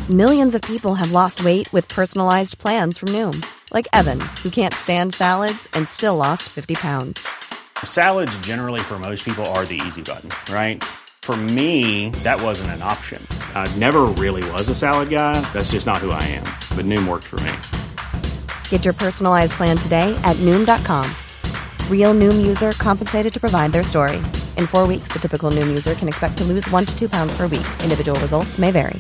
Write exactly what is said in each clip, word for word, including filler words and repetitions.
Millions of people have lost weight with personalized plans from Noom. Like Evan, who can't stand salads and still lost fifty pounds. Salads generally for most people are the easy button, right? For me, that wasn't an option. I never really was a salad guy. That's just not who I am. But Noom worked for me. Get your personalized plan today at Noom dot com. Real Noom user compensated to provide their story. In four weeks, the typical Noom user can expect to lose one to two pounds per week. Individual results may vary.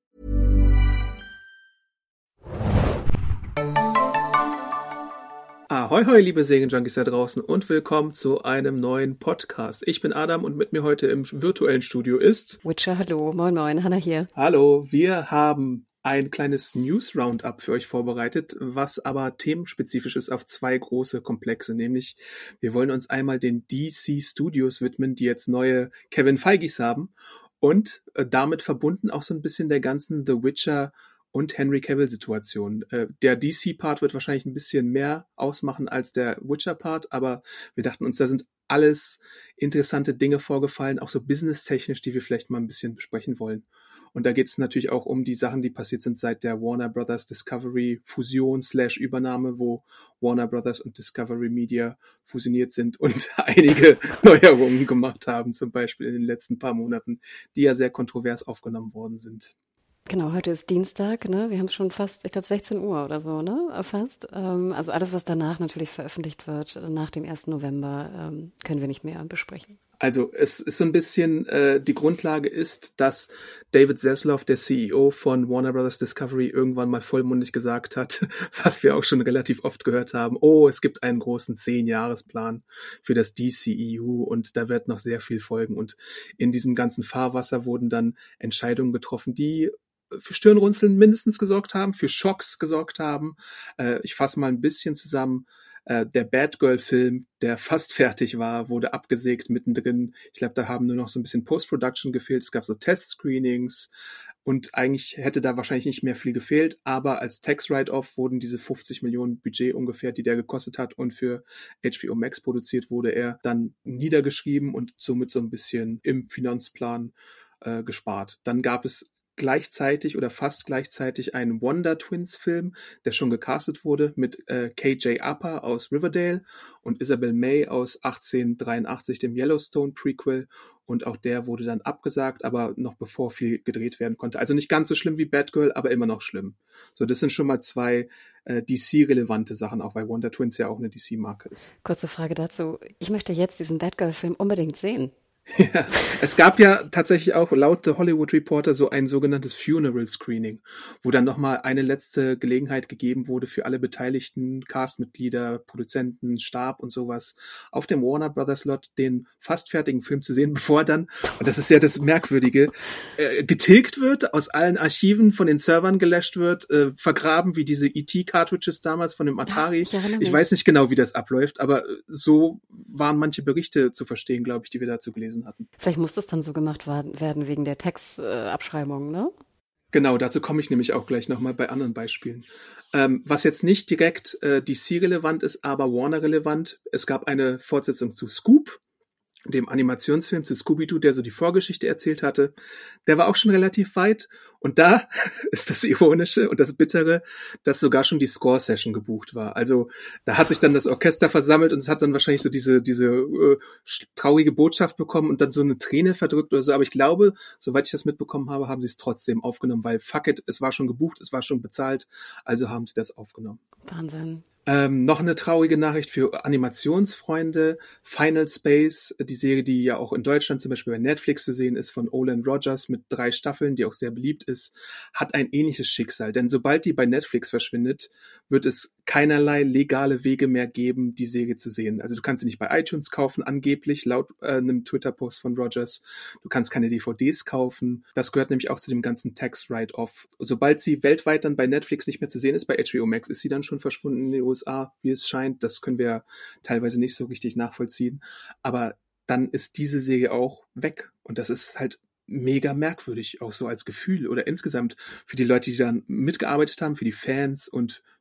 Ahoi, hoi, liebe Serienjunkies da draußen und willkommen zu einem neuen Podcast. Ich bin Adam und mit mir heute im virtuellen Studio ist... Witcher, hallo, moin moin, Hannah hier. Hallo, wir haben ein kleines News-Roundup für euch vorbereitet, was aber themenspezifisch ist auf zwei große Komplexe, nämlich wir wollen uns einmal den D C Studios widmen, die jetzt neue Kevin Feiges haben und äh, damit verbunden auch so ein bisschen der ganzen The Witcher und Henry Cavill-Situation. Äh, der D C-Part wird wahrscheinlich ein bisschen mehr ausmachen als der Witcher-Part, aber wir dachten uns, da sind alles interessante Dinge vorgefallen, auch so businesstechnisch, die wir vielleicht mal ein bisschen besprechen wollen. Und da geht es natürlich auch um die Sachen, die passiert sind seit der Warner Brothers Discovery Fusion slash Übernahme, wo Warner Brothers und Discovery Media fusioniert sind und einige Neuerungen gemacht haben, zum Beispiel in den letzten paar Monaten, die ja sehr kontrovers aufgenommen worden sind. Genau, heute ist Dienstag, ne? Wir haben schon fast, ich glaube sechzehn Uhr oder so, ne? Fast. Ähm, also alles, was danach natürlich veröffentlicht wird, nach dem ersten November, ähm, können wir nicht mehr besprechen. Also es ist so ein bisschen, äh, die Grundlage ist, dass David Zaslav, der C E O von Warner Brothers Discovery, irgendwann mal vollmundig gesagt hat, was wir auch schon relativ oft gehört haben, oh, es gibt einen großen zehn-Jahres-Plan für das D C E U und da wird noch sehr viel folgen. Und in diesem ganzen Fahrwasser wurden dann Entscheidungen getroffen, die für Stirnrunzeln mindestens gesorgt haben, für Schocks gesorgt haben. Äh, ich fasse mal ein bisschen zusammen. Äh, der Batgirl-Film, der fast fertig war, wurde abgesägt mittendrin. Ich glaube, da haben nur noch so ein bisschen Post-Production gefehlt. Es gab so Test-Screenings und eigentlich hätte da wahrscheinlich nicht mehr viel gefehlt, aber als Tax-Write-Off wurden diese fünfzig Millionen Budget ungefähr, die der gekostet hat und für H B O Max produziert wurde, er dann niedergeschrieben und somit so ein bisschen im Finanzplan äh, gespart. Dann gab es gleichzeitig oder fast gleichzeitig einen Wonder Twins Film, der schon gecastet wurde mit äh, K J Apa aus Riverdale und Isabel May aus achtzehnhundertdreiundachtzig, dem Yellowstone Prequel, und auch der wurde dann abgesagt, aber noch bevor viel gedreht werden konnte. Also nicht ganz so schlimm wie Batgirl, aber immer noch schlimm. So, das sind schon mal zwei äh, D C-relevante Sachen, auch weil Wonder Twins ja auch eine D C-Marke ist. Kurze Frage dazu. Ich möchte jetzt diesen Batgirl-Film unbedingt sehen. Ja, es gab ja tatsächlich auch laut The Hollywood Reporter so ein sogenanntes Funeral Screening, wo dann nochmal eine letzte Gelegenheit gegeben wurde für alle beteiligten Castmitglieder, Produzenten, Stab und sowas auf dem Warner Brothers Lot den fast fertigen Film zu sehen, bevor dann, und das ist ja das Merkwürdige, äh, getilgt wird, aus allen Archiven von den Servern gelöscht wird, äh, vergraben wie diese E T-Cartridges damals von dem Atari. Ja, ich, ich weiß nicht genau, wie das abläuft, aber so waren manche Berichte zu verstehen, glaube ich, die wir dazu gelesen hatten. Vielleicht muss das dann so gemacht werden wegen der Textabschreibung, ne? Genau, dazu komme ich nämlich auch gleich nochmal bei anderen Beispielen. Ähm, was jetzt nicht direkt äh, D C-relevant ist, aber Warner-relevant, es gab eine Fortsetzung zu Scoop, dem Animationsfilm zu Scooby-Doo, der so die Vorgeschichte erzählt hatte. Der war auch schon relativ weit. Und da ist das Ironische und das Bittere, dass sogar schon die Score-Session gebucht war. Also da hat sich dann das Orchester versammelt und es hat dann wahrscheinlich so diese diese äh, traurige Botschaft bekommen und dann so eine Träne verdrückt oder so. Aber ich glaube, soweit ich das mitbekommen habe, haben sie es trotzdem aufgenommen, weil fuck it, es war schon gebucht, es war schon bezahlt, also haben sie das aufgenommen. Wahnsinn. Ähm, noch eine traurige Nachricht für Animationsfreunde. Final Space, die Serie, die ja auch in Deutschland zum Beispiel bei Netflix zu sehen ist, von Olan Rogers mit drei Staffeln, die auch sehr beliebt ist, hat ein ähnliches Schicksal. Denn sobald die bei Netflix verschwindet, wird es keinerlei legale Wege mehr geben, die Serie zu sehen. Also du kannst sie nicht bei iTunes kaufen, angeblich, laut äh, einem Twitter-Post von Rogers. Du kannst keine D V Ds kaufen. Das gehört nämlich auch zu dem ganzen Tax-Write-Off. Sobald sie weltweit dann bei Netflix nicht mehr zu sehen ist, bei H B O Max, ist sie dann schon verschwunden in den U S A, wie es scheint. Das können wir teilweise nicht so richtig nachvollziehen. Aber dann ist diese Serie auch weg. Und das ist halt mega merkwürdig, auch so als Gefühl oder insgesamt für die Leute, die dann mitgearbeitet haben, für die Fans und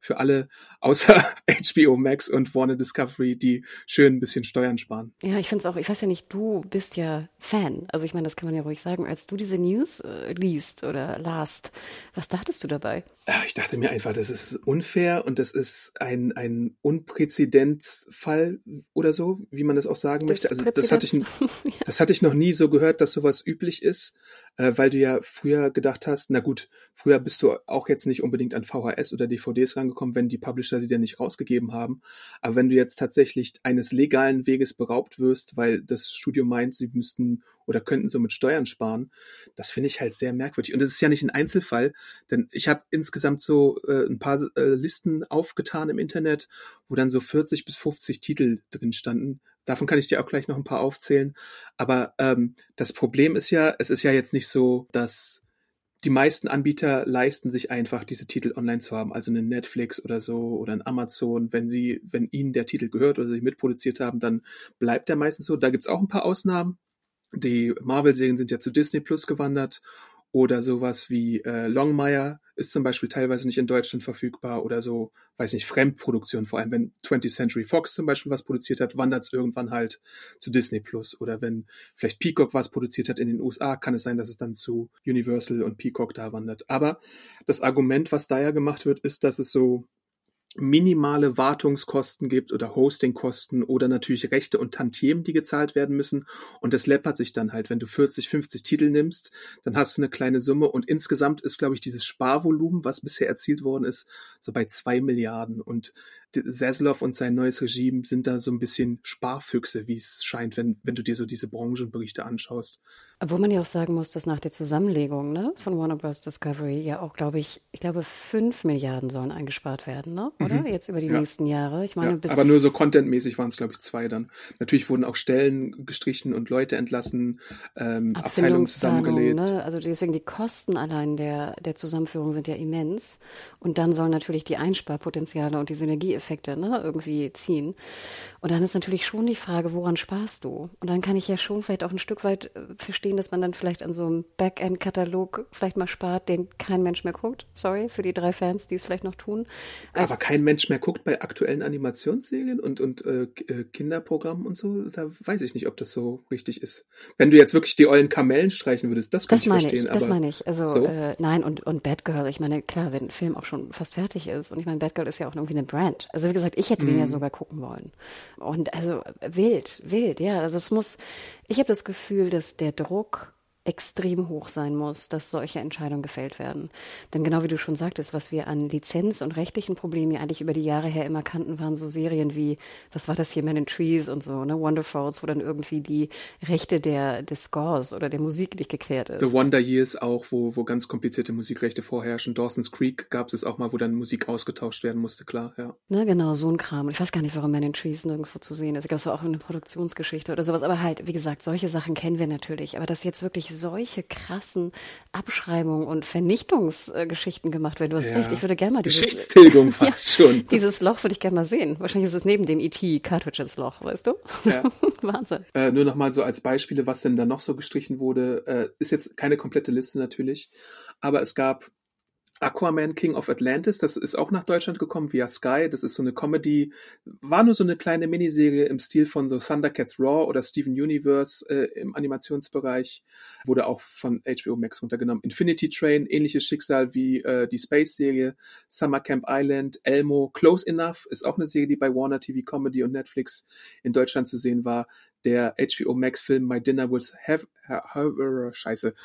für alle außer H B O Max und Warner Discovery, die schön ein bisschen Steuern sparen. Ja, ich finde es auch, ich weiß ja nicht, du bist ja Fan. Also ich meine, das kann man ja ruhig sagen. Als du diese News äh, liest oder last, was dachtest du dabei? Ja, ich dachte mir einfach, das ist unfair und das ist ein, ein Unpräzedenzfall oder so, wie man das auch sagen möchte. Also das hatte ich, das hatte ich noch nie so gehört, dass sowas üblich ist, äh, weil du ja früher gedacht hast, na gut, früher bist du auch jetzt nicht unbedingt an V H S oder D V Ds rangekommen, wenn die Publisher sie dir nicht rausgegeben haben. Aber wenn du jetzt tatsächlich eines legalen Weges beraubt wirst, weil das Studio meint, sie müssten oder könnten so mit Steuern sparen, das finde ich halt sehr merkwürdig. Und das ist ja nicht ein Einzelfall, denn ich habe insgesamt so äh, ein paar äh, Listen aufgetan im Internet, wo dann so vierzig bis fünfzig Titel drin standen. Davon kann ich dir auch gleich noch ein paar aufzählen. Aber ähm, das Problem ist ja, es ist ja jetzt nicht so, dass die meisten Anbieter leisten sich einfach, diese Titel online zu haben, also eine Netflix oder so oder ein Amazon. Wenn sie, wenn ihnen der Titel gehört oder sie mitproduziert haben, dann bleibt der meistens so. Da gibt's auch ein paar Ausnahmen. Die Marvel-Serien sind ja zu Disney Plus gewandert oder sowas wie äh, Longmire ist zum Beispiel teilweise nicht in Deutschland verfügbar oder so, weiß nicht, Fremdproduktion, vor allem wenn twentieth Century Fox zum Beispiel was produziert hat, wandert es irgendwann halt zu Disney Plus oder wenn vielleicht Peacock was produziert hat in den U S A, kann es sein, dass es dann zu Universal und Peacock da wandert. Aber das Argument, was da ja gemacht wird, ist, dass es so minimale Wartungskosten gibt oder Hostingkosten oder natürlich Rechte und Tantiemen, die gezahlt werden müssen. Und das läppert sich dann halt. Wenn du vierzig, fünfzig Titel nimmst, dann hast du eine kleine Summe. Und insgesamt ist, glaube ich, dieses Sparvolumen, was bisher erzielt worden ist, so bei zwei Milliarden. Und Zaslav und sein neues Regime sind da so ein bisschen Sparfüchse, wie es scheint, wenn, wenn du dir so diese Branchenberichte anschaust. Obwohl man ja auch sagen muss, dass nach der Zusammenlegung, ne, von Warner Bros. Discovery ja auch, glaube ich, ich glaube, fünf Milliarden sollen eingespart werden, ne? Oder? Mhm. Jetzt über die ja. nächsten Jahre. Ich meine, ja, bis aber nur so contentmäßig waren es, glaube ich, zwei dann. Natürlich wurden auch Stellen gestrichen und Leute entlassen, ähm, Abteilungen zusammengelegt. Ne? Also deswegen die Kosten allein der, der Zusammenführung sind ja immens. Und dann sollen natürlich die Einsparpotenziale und die Synergieeffekte, ne, irgendwie ziehen. Und dann ist natürlich schon die Frage, woran sparst du? Und dann kann ich ja schon vielleicht auch ein Stück weit verstehen, dass man dann vielleicht an so einem Backend-Katalog vielleicht mal spart, den kein Mensch mehr guckt. Sorry für die drei Fans, die es vielleicht noch tun. Als Aber kein Mensch mehr guckt bei aktuellen Animationsserien und, und äh, Kinderprogrammen und so? Da weiß ich nicht, ob das so richtig ist. Wenn du jetzt wirklich die ollen Kamellen streichen würdest, das kann ich verstehen. Ich, das meine ich. Also so? äh, nein, und, und Batgirl, ich meine, klar, wenn ein Film auch schon fast fertig ist. Und ich meine, Batgirl ist ja auch irgendwie eine Brand. Also wie gesagt, ich hätte mm. den ja sogar gucken wollen. Und also wild, wild, ja. Also es muss, ich habe das Gefühl, dass der Druck extrem hoch sein muss, dass solche Entscheidungen gefällt werden. Denn genau wie du schon sagtest, was wir an Lizenz- und rechtlichen Problemen ja eigentlich über die Jahre her immer kannten, waren so Serien wie, was war das hier, Men in Trees und so, ne, Wonderfalls, wo dann irgendwie die Rechte der, des Scores oder der Musik nicht geklärt ist. The Wonder Years auch, wo, wo ganz komplizierte Musikrechte vorherrschen. Dawson's Creek gab es auch mal, wo dann Musik ausgetauscht werden musste, klar, ja. Ne, genau, so ein Kram. Ich weiß gar nicht, warum Men in Trees nirgendwo zu sehen ist. Ich glaube, es war auch eine Produktionsgeschichte oder sowas. Aber halt, wie gesagt, solche Sachen kennen wir natürlich. Aber das jetzt wirklich solche krassen Abschreibungen und Vernichtungsgeschichten gemacht werden. Du hast ja recht, ich würde gerne mal dieses... Geschichtstilgung fast ja, schon. Dieses Loch würde ich gerne mal sehen. Wahrscheinlich ist es neben dem E T-Cartridge ins Loch, weißt du? Ja. Wahnsinn. Äh, nur noch mal so als Beispiele, was denn da noch so gestrichen wurde. Äh, ist jetzt keine komplette Liste natürlich, aber es gab Aquaman King of Atlantis, das ist auch nach Deutschland gekommen via Sky, das ist so eine Comedy, war nur so eine kleine Miniserie im Stil von so Thundercats Raw oder Steven Universe äh, im Animationsbereich, wurde auch von H B O Max runtergenommen. Infinity Train, ähnliches Schicksal wie äh, die Space-Serie, Summer Camp Island, Elmo, Close Enough ist auch eine Serie, die bei Warner T V Comedy und Netflix in Deutschland zu sehen war. Der H B O Max Film My Dinner with Have, have, have Scheiße,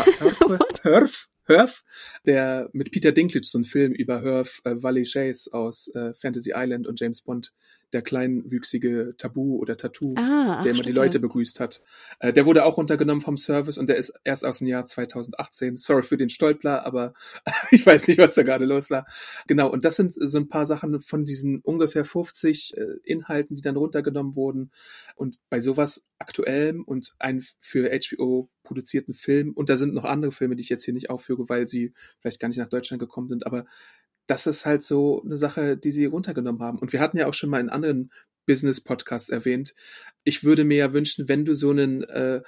Herf, Herf, der mit Peter Dinklage so ein Film über Herf, äh, Valley Chase aus äh, Fantasy Island und James Bond, der kleinwüchsige Tabu oder Tattoo, ah, ach, der immer die Leute ja. begrüßt hat. Äh, der wurde auch runtergenommen vom Service und der ist erst aus dem Jahr zweitausendachtzehn. Sorry für den Stolpler, aber ich weiß nicht, was da gerade los war. Genau, und das sind so ein paar Sachen von diesen ungefähr fünfzig äh, Inhalten, die dann runtergenommen wurden. Und bei sowas Aktuellem und ein für H B O produzierten Film, und da sind noch andere Filme, die ich jetzt hier nicht aufführe, weil sie vielleicht gar nicht nach Deutschland gekommen sind, aber das ist halt so eine Sache, die sie runtergenommen haben. Und wir hatten ja auch schon mal in anderen Business-Podcasts erwähnt, ich würde mir ja wünschen, wenn du so einen äh,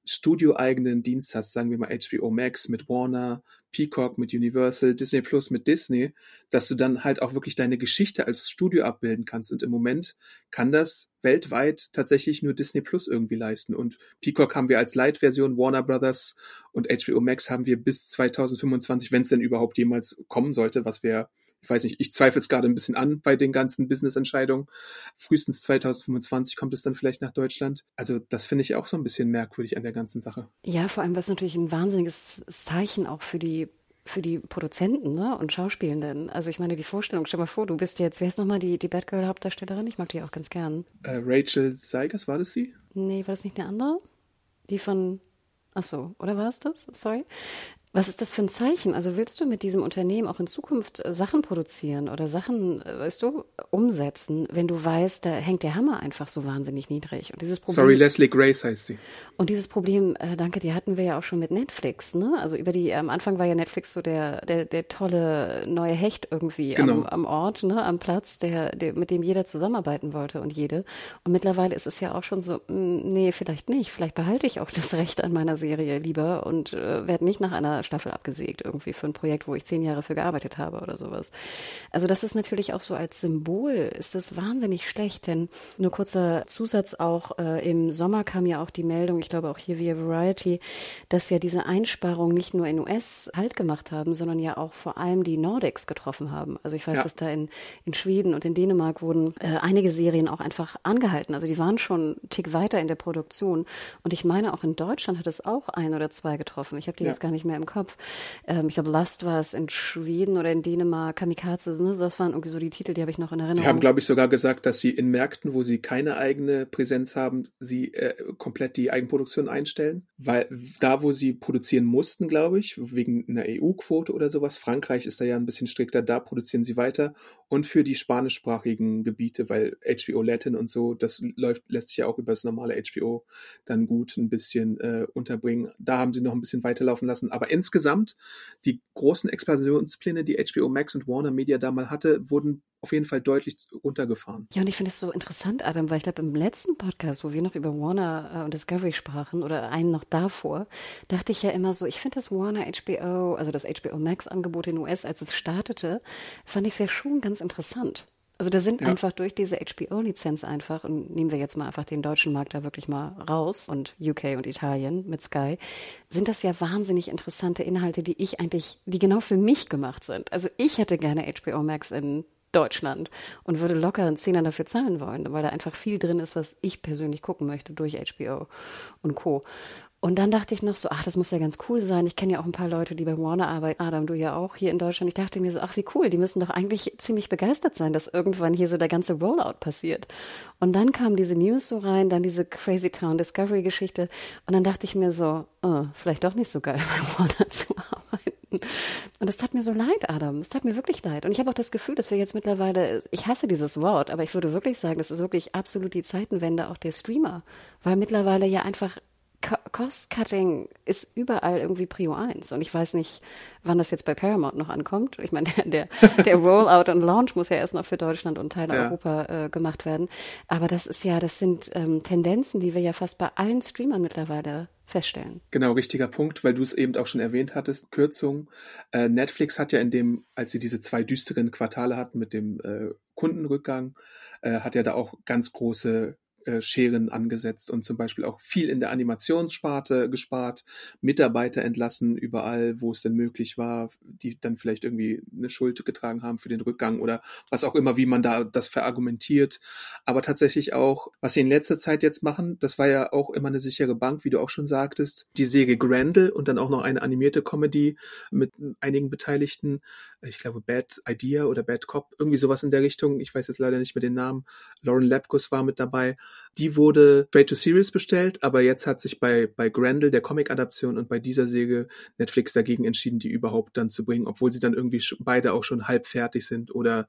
studioeigenen Dienst hast, sagen wir mal H B O Max mit Warner, Peacock mit Universal, Disney Plus mit Disney, dass du dann halt auch wirklich deine Geschichte als Studio abbilden kannst. Und im Moment kann das weltweit tatsächlich nur Disney Plus irgendwie leisten. Und Peacock haben wir als Light-Version, Warner Brothers und H B O Max haben wir bis zwanzig fünfundzwanzig, wenn es denn überhaupt jemals kommen sollte, was wir, ich weiß nicht, ich zweifle es gerade ein bisschen an bei den ganzen Business-Entscheidungen. Frühestens zwanzig fünfundzwanzig kommt es dann vielleicht nach Deutschland. Also das finde ich auch so ein bisschen merkwürdig an der ganzen Sache. Ja, vor allem, was natürlich ein wahnsinniges Zeichen auch für die für die Produzenten, ne, und Schauspielenden. Also ich meine, die Vorstellung, stell mal vor, du bist jetzt, wer ist nochmal die, die Batgirl-Hauptdarstellerin? Ich mag die auch ganz gern. Äh, Rachel Zegers, war das sie? Nee, war das nicht eine andere? Die von, ach so, oder war es das? Sorry. Was ist das für ein Zeichen? Also willst du mit diesem Unternehmen auch in Zukunft Sachen produzieren oder Sachen, weißt du, umsetzen, wenn du weißt, da hängt der Hammer einfach so wahnsinnig niedrig. Und dieses Problem, Sorry, Leslie Grace heißt sie. Und dieses Problem, äh, danke, die hatten wir ja auch schon mit Netflix, ne? Also über die, am Anfang war ja Netflix so der der, der tolle neue Hecht irgendwie genau. am, am Ort, ne, am Platz, der, der mit dem jeder zusammenarbeiten wollte und jede. Und mittlerweile ist es ja auch schon so, mh, nee, vielleicht nicht. Vielleicht behalte ich auch das Recht an meiner Serie lieber und äh, werde nicht nach einer Staffel abgesägt irgendwie für ein Projekt, wo ich zehn Jahre für gearbeitet habe oder sowas. Also das ist natürlich auch so als Symbol, ist das wahnsinnig schlecht, denn nur kurzer Zusatz auch, äh, im Sommer kam ja auch die Meldung, ich glaube auch hier via Variety, dass ja diese Einsparungen nicht nur in U S Halt gemacht haben, sondern ja auch vor allem die Nordics getroffen haben. Also ich weiß, ja. dass da in, in Schweden und in Dänemark wurden äh, einige Serien auch einfach angehalten. Also die waren schon einen Tick weiter in der Produktion. Und ich meine, auch in Deutschland hat es auch ein oder zwei getroffen. Ich habe die ja. jetzt gar nicht mehr im Kopf. Ähm, ich glaube, Lust war es in Schweden oder in Dänemark, Kamikaze, ne? Das waren irgendwie so die Titel, die habe ich noch in Erinnerung. Sie haben, glaube ich, sogar gesagt, dass sie in Märkten, wo sie keine eigene Präsenz haben, sie äh, komplett die Eigenproduktion einstellen. Weil da, wo sie produzieren mussten, glaube ich, wegen einer E U-Quote oder sowas, Frankreich ist da ja ein bisschen strikter, da produzieren sie weiter. Und für die spanischsprachigen Gebiete, weil H B O Latin und so, das läuft, lässt sich ja auch über das normale H B O dann gut ein bisschen äh, unterbringen. Da haben sie noch ein bisschen weiterlaufen lassen. Aber insgesamt, die großen Expansionspläne, die H B O Max und Warner Media da mal hatte, wurden auf jeden Fall deutlich runtergefahren. Ja, und ich finde es so interessant, Adam, weil ich glaube, im letzten Podcast, wo wir noch über Warner äh, und Discovery sprachen oder einen noch davor, dachte ich ja immer so, ich finde das Warner H B O, also das H B O Max Angebot in den U S, als es startete, fand ich es ja schon ganz interessant. Also da sind ja. einfach durch diese H B O-Lizenz einfach, und nehmen wir jetzt mal einfach den deutschen Markt da wirklich mal raus und U K und Italien mit Sky, sind das ja wahnsinnig interessante Inhalte, die ich eigentlich, die genau für mich gemacht sind. Also ich hätte gerne H B O Max in Deutschland und würde locker einen Zehner dafür zahlen wollen, weil da einfach viel drin ist, was ich persönlich gucken möchte durch H B O und Co. Und dann dachte ich noch so, ach, das muss ja ganz cool sein. Ich kenne ja auch ein paar Leute, die bei Warner arbeiten. Adam, du ja auch hier in Deutschland. Ich dachte mir so, ach, wie cool. Die müssen doch eigentlich ziemlich begeistert sein, dass irgendwann hier so der ganze Rollout passiert. Und dann kam diese News so rein, dann diese Crazy Town Discovery Geschichte. Und dann dachte ich mir so, oh, vielleicht doch nicht so geil, bei Warner zu arbeiten. Und das tat mir so leid, Adam. Es tat mir wirklich leid. Und ich habe auch das Gefühl, dass wir jetzt mittlerweile, ich hasse dieses Wort, aber ich würde wirklich sagen, das ist wirklich absolut die Zeitenwende auch der Streamer. Weil mittlerweile ja einfach Cost-Cutting ist überall irgendwie Prio eins. Und ich weiß nicht, wann das jetzt bei Paramount noch ankommt. Ich meine, der, der, der Rollout und Launch muss ja erst noch für Deutschland und Teile ja. Europa äh, gemacht werden. Aber das ist ja, das sind ähm, Tendenzen, die wir ja fast bei allen Streamern mittlerweile feststellen. Genau, richtiger Punkt, weil du es eben auch schon erwähnt hattest, Kürzung. Äh, Netflix hat ja in dem, als sie diese zwei düsteren Quartale hatten mit dem äh, Kundenrückgang, äh, hat ja da auch ganz große Scheren angesetzt und zum Beispiel auch viel in der Animationssparte gespart, Mitarbeiter entlassen überall, wo es denn möglich war, die dann vielleicht irgendwie eine Schuld getragen haben für den Rückgang oder was auch immer, wie man da das verargumentiert. Aber tatsächlich auch, was sie in letzter Zeit jetzt machen, das war ja auch immer eine sichere Bank, wie du auch schon sagtest, die Serie Grendel und dann auch noch eine animierte Comedy mit einigen Beteiligten, ich glaube Bad Idea oder Bad Cop, irgendwie sowas in der Richtung, ich weiß jetzt leider nicht mehr den Namen, Lauren Lapkus war mit dabei. Die wurde straight to series bestellt, aber jetzt hat sich bei bei Grendel, der Comic-Adaption, und bei dieser Serie Netflix dagegen entschieden, die überhaupt dann zu bringen, obwohl sie dann irgendwie beide auch schon halb fertig sind oder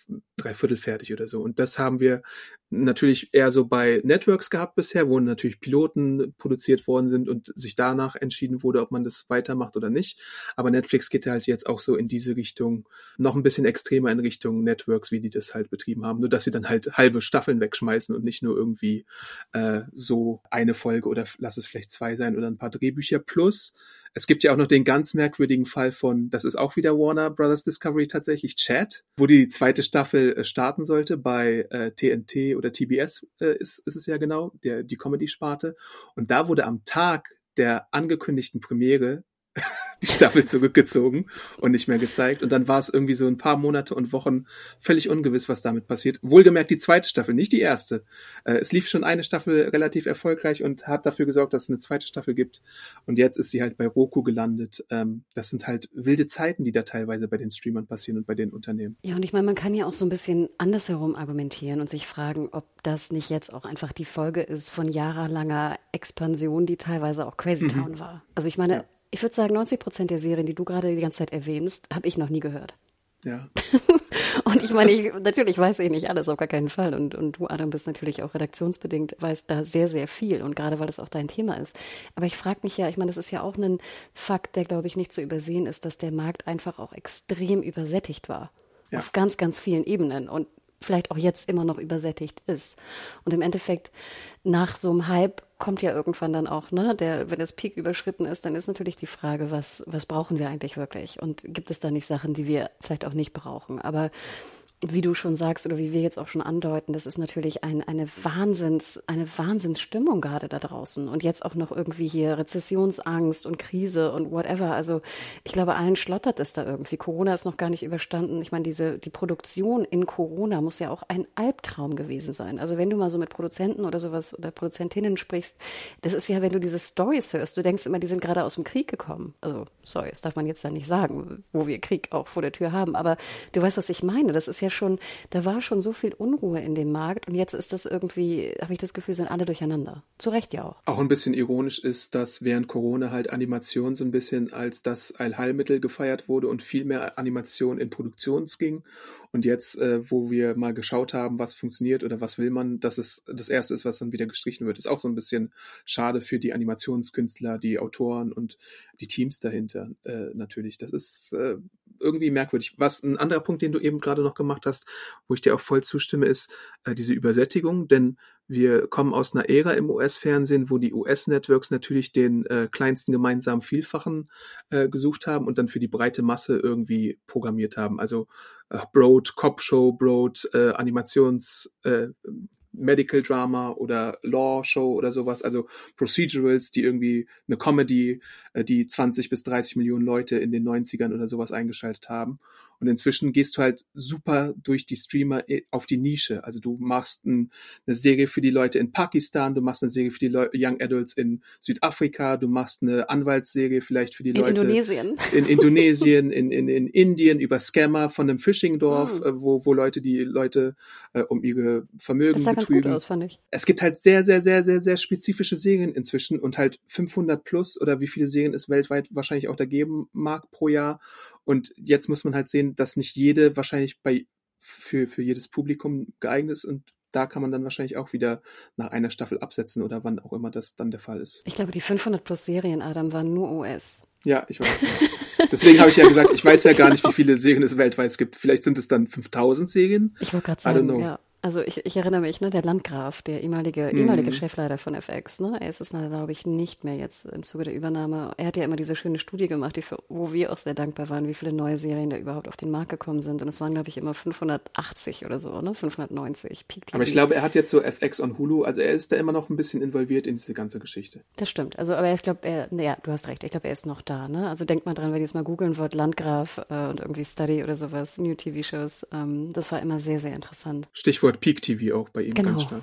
dreiviertel fertig oder so. Und das haben wir natürlich eher so bei Networks gehabt bisher, wo natürlich Piloten produziert worden sind und sich danach entschieden wurde, ob man das weitermacht oder nicht. Aber Netflix geht halt jetzt auch so in diese Richtung, noch ein bisschen extremer in Richtung Networks, wie die das halt betrieben haben. Nur, dass sie dann halt halbe Staffeln wegschmeißen und nicht nur irgendwie äh, so eine Folge oder lass es vielleicht zwei sein oder ein paar Drehbücher. Plus, es gibt ja auch noch den ganz merkwürdigen Fall von, das ist auch wieder Warner Brothers Discovery tatsächlich, Chad, wo die zweite Staffel äh, starten sollte bei äh, T N T oder T B S äh, ist, ist es ja genau, der die Comedy-Sparte. Und da wurde am Tag der angekündigten Premiere die Staffel zurückgezogen und nicht mehr gezeigt. Und dann war es irgendwie so ein paar Monate und Wochen völlig ungewiss, was damit passiert. Wohlgemerkt die zweite Staffel, nicht die erste. Äh, es lief schon eine Staffel relativ erfolgreich und hat dafür gesorgt, dass es eine zweite Staffel gibt. Und jetzt ist sie halt bei Roku gelandet. Ähm, das sind halt wilde Zeiten, die da teilweise bei den Streamern passieren und bei den Unternehmen. Ja, und ich meine, man kann ja auch so ein bisschen andersherum argumentieren und sich fragen, ob das nicht jetzt auch einfach die Folge ist von jahrelanger Expansion, die teilweise auch Crazy mhm. Town war. Also ich meine, ja. Ich würde sagen, neunzig Prozent der Serien, die du gerade die ganze Zeit erwähnst, habe ich noch nie gehört. Ja. Und ich meine, ich, natürlich weiß ich nicht alles, auf gar keinen Fall. Und, und du, Adam, bist natürlich auch redaktionsbedingt, weißt da sehr, sehr viel. Und gerade weil das auch dein Thema ist. Aber ich frage mich ja, ich meine, das ist ja auch ein Fakt, der, glaube ich, nicht zu übersehen ist, dass der Markt einfach auch extrem übersättigt war. Ja. Auf ganz, ganz vielen Ebenen. Und vielleicht auch jetzt immer noch übersättigt ist. Und im Endeffekt, nach so einem Hype kommt ja irgendwann dann auch, ne, der, wenn das Peak überschritten ist, dann ist natürlich die Frage, was, was brauchen wir eigentlich wirklich? Und gibt es da nicht Sachen, die wir vielleicht auch nicht brauchen? Aber wie du schon sagst oder wie wir jetzt auch schon andeuten, das ist natürlich ein, eine Wahnsinns, eine Wahnsinnsstimmung gerade da draußen. Und jetzt auch noch irgendwie hier Rezessionsangst und Krise und whatever. Also ich glaube, allen schlottert es da irgendwie. Corona ist noch gar nicht überstanden. Ich meine, diese, die Produktion in Corona muss ja auch ein Albtraum gewesen sein. Also wenn du mal so mit Produzenten oder sowas oder Produzentinnen sprichst, das ist ja, wenn du diese Storys hörst, du denkst immer, die sind gerade aus dem Krieg gekommen. Also, sorry, das darf man jetzt da nicht sagen, wo wir Krieg auch vor der Tür haben. Aber du weißt, was ich meine. Das ist ja schon, da war schon so viel Unruhe in dem Markt und jetzt ist das irgendwie, habe ich das Gefühl, sind alle durcheinander. Zu Recht ja auch. Auch ein bisschen ironisch ist, dass während Corona halt Animation so ein bisschen als das Allheilmittel gefeiert wurde und viel mehr Animation in Produktion ging. Und jetzt, äh, wo wir mal geschaut haben, was funktioniert oder was will man, dass es das Erste ist, was dann wieder gestrichen wird, ist auch so ein bisschen schade für die Animationskünstler, die Autoren und die Teams dahinter äh, natürlich. Das ist äh, irgendwie merkwürdig. Was ein anderer Punkt, den du eben gerade noch gemacht hast, wo ich dir auch voll zustimme, ist äh, diese Übersättigung, denn wir kommen aus einer Ära im U S-Fernsehen, wo die U S-Networks natürlich den äh, kleinsten gemeinsamen Vielfachen äh, gesucht haben und dann für die breite Masse irgendwie programmiert haben. Also äh, Broad, Cop-Show, Broad, äh, Animations, äh, Medical Drama oder Law Show oder sowas, also Procedurals, die irgendwie eine Comedy, äh, die zwanzig bis dreißig Millionen Leute in den neunzigern oder sowas eingeschaltet haben. Und inzwischen gehst du halt super durch die Streamer auf die Nische. Also du machst ein, eine Serie für die Leute in Pakistan, du machst eine Serie für die Leu- Young Adults in Südafrika, du machst eine Anwaltsserie vielleicht für die in Leute Indonesien. in Indonesien, in, in, in Indien über Scammer von einem Phishing-Dorf, hm. äh, wo, wo Leute die Leute äh, um ihre Vermögen das sah betrügen. Ganz gut aus, fand ich. Es gibt halt sehr, sehr, sehr, sehr, sehr spezifische Serien inzwischen und halt fünfhundert plus oder wie viele Serien es weltweit wahrscheinlich auch da geben mag pro Jahr. Und jetzt muss man halt sehen, dass nicht jede wahrscheinlich bei für für jedes Publikum geeignet ist und da kann man dann wahrscheinlich auch wieder nach einer Staffel absetzen oder wann auch immer das dann der Fall ist. Ich glaube, die fünfhundert plus Serien, Adam, waren nur U S. Ja, ich weiß. Deswegen habe ich ja gesagt, ich weiß ja gar nicht, wie viele Serien es weltweit gibt. Vielleicht sind es dann fünftausend Serien. Ich wollte gerade sagen, ja. Also ich, ich erinnere mich, ne, der Landgraf, der ehemalige, mm. ehemalige Chefleiter von F X, ne, er ist es, glaube ich, nicht mehr jetzt im Zuge der Übernahme. Er hat ja immer diese schöne Studie gemacht, die für, wo wir auch sehr dankbar waren, wie viele neue Serien da überhaupt auf den Markt gekommen sind. Und es waren, glaube ich, immer fünfhundertachtzig oder so, ne, fünfhundertneunzig. Peak T V. Aber ich glaube, er hat jetzt so F X on Hulu, also er ist da immer noch ein bisschen involviert in diese ganze Geschichte. Das stimmt. Also, aber ich glaube, er, naja, du hast recht, ich glaube, er ist noch da, ne. Also denkt mal dran, wenn ihr jetzt mal googeln wollt, Landgraf äh, und irgendwie Study oder sowas, New T V-Shows, ähm, das war immer sehr, sehr interessant. Stichwort Peak T V auch bei ihm genau. ganz stark.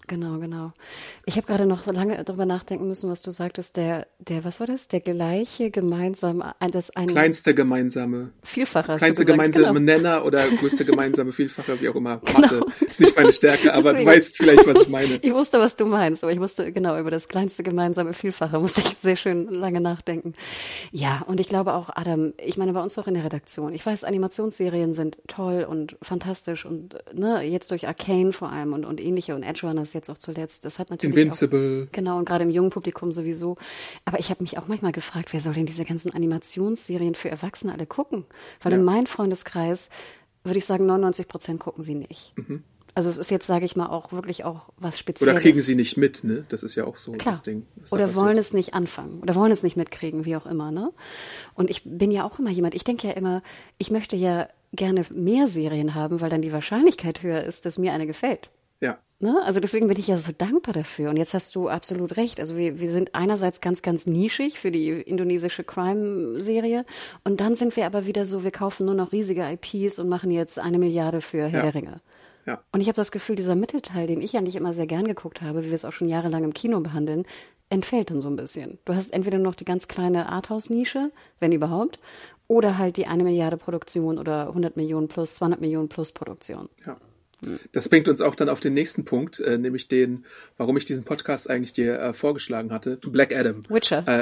Genau, genau. Ich habe gerade noch lange darüber nachdenken müssen, was du sagtest, der, der, was war das? Der gleiche gemeinsame, das ein kleinste gemeinsame, Vielfacher. Kleinste gesagt, gemeinsame genau. Nenner oder größte gemeinsame Vielfacher, wie auch immer. Mathe ist nicht meine Stärke, aber du weißt vielleicht, was ich meine. Ich wusste, was du meinst, aber ich wusste, genau, über das kleinste gemeinsame Vielfache musste ich sehr schön lange nachdenken. Ja, und ich glaube auch, Adam, ich meine, bei uns auch in der Redaktion, ich weiß, Animationsserien sind toll und fantastisch und ne, jetzt durch Arcane vor allem und, und ähnliche und Edge Runners jetzt auch zuletzt, das hat natürlich Invincible. Auch, genau, und gerade im jungen Publikum sowieso. Aber ich habe mich auch manchmal gefragt, wer soll denn diese ganzen Animationsserien für Erwachsene alle gucken? Weil ja. in meinem Freundeskreis würde ich sagen, neunundneunzig Prozent gucken sie nicht. Mhm. Also es ist jetzt, sage ich mal, auch wirklich auch was Spezielles. Oder kriegen sie nicht mit, ne? Das ist ja auch so Klar. das Ding. Oder wollen es nicht anfangen. Oder wollen es nicht mitkriegen, wie auch immer, ne? Und ich bin ja auch immer jemand, ich denke ja immer, ich möchte ja gerne mehr Serien haben, weil dann die Wahrscheinlichkeit höher ist, dass mir eine gefällt. Ja. Ne? Also deswegen bin ich ja so dankbar dafür. Und jetzt hast du absolut recht. Also wir, wir sind einerseits ganz, ganz nischig für die indonesische Crime-Serie. Und dann sind wir aber wieder so, wir kaufen nur noch riesige I Ps und machen jetzt eine Milliarde für Herr ja. der Ringe. Ja. Und ich habe das Gefühl, dieser Mittelteil, den ich eigentlich immer sehr gern geguckt habe, wie wir es auch schon jahrelang im Kino behandeln, entfällt dann so ein bisschen. Du hast entweder noch die ganz kleine Arthouse-Nische, wenn überhaupt, oder halt die eine Milliarde Produktion oder hundert Millionen plus, zweihundert Millionen plus Produktion. Ja. Das bringt uns auch dann auf den nächsten Punkt, äh, nämlich den, warum ich diesen Podcast eigentlich dir äh, vorgeschlagen hatte. Black Adam. Witcher. Äh,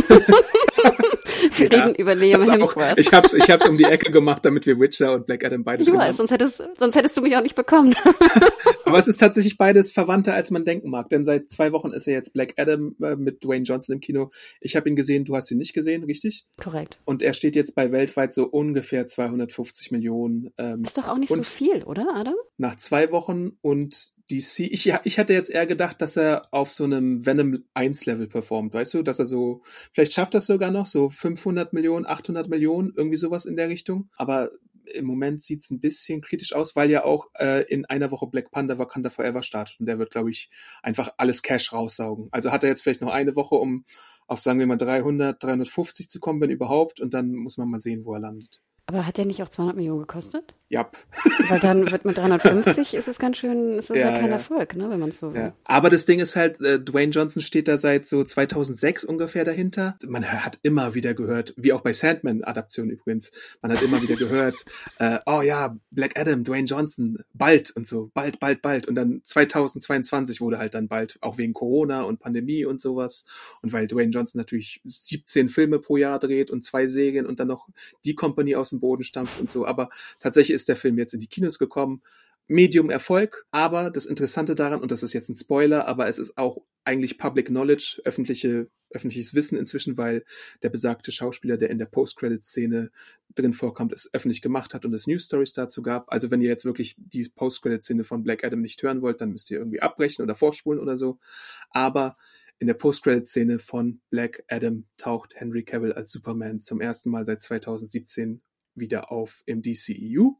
wir ja, reden über Liam Hemsworth. Ich hab's, ich hab's um die Ecke gemacht, damit wir Witcher und Black Adam beide Ich weiß, sonst hättest, sonst hättest du mich auch nicht bekommen. Aber es ist tatsächlich beides verwandter, als man denken mag. Denn seit zwei Wochen ist ja jetzt Black Adam äh, mit Dwayne Johnson im Kino. Ich habe ihn gesehen, du hast ihn nicht gesehen, richtig? Korrekt. Und er steht jetzt bei weltweit so ungefähr zweihundertfünfzig Millionen. Ähm, ist doch auch nicht so viel, oder, Adam? Nach zwei Wochen und D C, ich, ich hatte jetzt eher gedacht, dass er auf so einem Venom eins Level performt, weißt du, dass er so, vielleicht schafft er es sogar noch, so fünfhundert Millionen, achthundert Millionen, irgendwie sowas in der Richtung, aber im Moment sieht's ein bisschen kritisch aus, weil ja auch äh, in einer Woche Black Panther Wakanda Forever startet und der wird, glaube ich, einfach alles Cash raussaugen. Also hat er jetzt vielleicht noch eine Woche, um auf, sagen wir mal, dreihundert, dreihundertfünfzig zu kommen, wenn überhaupt, und dann muss man mal sehen, wo er landet. Aber hat der nicht auch zweihundert Millionen gekostet? Ja. Weil dann wird mit dreihundertfünfzig ist es ganz schön, ist es ja, ja kein ja. Erfolg, ne, wenn man es so will. Ja. Aber das Ding ist halt, äh, Dwayne Johnson steht da seit so zweitausendsechs ungefähr dahinter. Man hat immer wieder gehört, wie auch bei Sandman-Adaption übrigens, man hat immer wieder gehört, äh, oh ja, Black Adam, Dwayne Johnson, bald und so, bald, bald, bald. Und dann zweitausendzweiundzwanzig wurde halt dann bald, auch wegen Corona und Pandemie und sowas. Und weil Dwayne Johnson natürlich siebzehn Filme pro Jahr dreht und zwei Serien und dann noch die Company aus dem Boden stampft und so. Aber tatsächlich ist der Film jetzt in die Kinos gekommen. Medium Erfolg, aber das Interessante daran, und das ist jetzt ein Spoiler, aber es ist auch eigentlich Public Knowledge, öffentliche, öffentliches Wissen inzwischen, weil der besagte Schauspieler, der in der Post-Credit-Szene drin vorkommt, es öffentlich gemacht hat und es News Stories dazu gab. Also wenn ihr jetzt wirklich die Post-Credit-Szene von Black Adam nicht hören wollt, dann müsst ihr irgendwie abbrechen oder vorspulen oder so. Aber in der Post-Credit-Szene von Black Adam taucht Henry Cavill als Superman zum ersten Mal seit zweitausendsiebzehn wieder auf im D C E U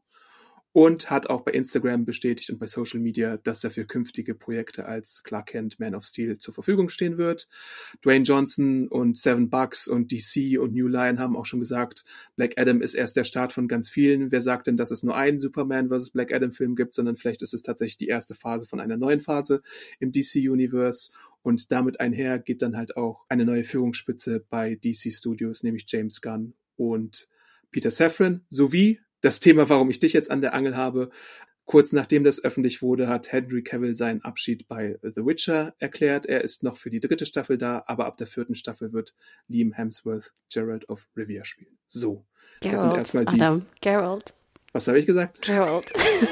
und hat auch bei Instagram bestätigt und bei Social Media, dass er für künftige Projekte als Clark Kent, Man of Steel zur Verfügung stehen wird. Dwayne Johnson und Seven Bucks und D C und New Line haben auch schon gesagt, Black Adam ist erst der Start von ganz vielen. Wer sagt denn, dass es nur einen Superman versus Black Adam Film gibt, sondern vielleicht ist es tatsächlich die erste Phase von einer neuen Phase im D C-Universe. Und damit einher geht dann halt auch eine neue Führungsspitze bei D C Studios, nämlich James Gunn und Peter Safran, sowie das Thema, warum ich dich jetzt an der Angel habe. Kurz nachdem das öffentlich wurde, hat Henry Cavill seinen Abschied bei The Witcher erklärt. Er ist noch für die dritte Staffel da, aber ab der vierten Staffel wird Liam Hemsworth Geralt of Rivia spielen. So, Geralt, das sind erstmal die... Adam, Geralt. Was habe ich gesagt? Geralt.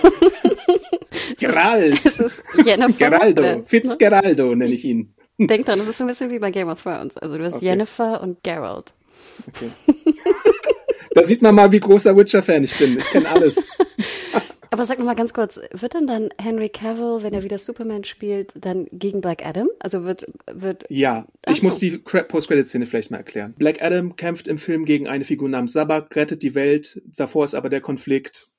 Geralt. Jennifer, Geraldo, oder? Fitzgeraldo nenne ich ihn. Denk dran, das ist ein bisschen wie bei Game of Thrones. Also du hast Okay. Jennifer und Geralt. Okay. Da sieht man mal, wie großer Witcher-Fan ich bin. Ich kenne alles. Aber sag noch mal ganz kurz, wird denn dann Henry Cavill, wenn er wieder Superman spielt, dann gegen Black Adam? Also wird... wird Ja, Ach ich so. muss die Post-Credit-Szene vielleicht mal erklären. Black Adam kämpft im Film gegen eine Figur namens Sabak, rettet die Welt. Davor ist aber der Konflikt,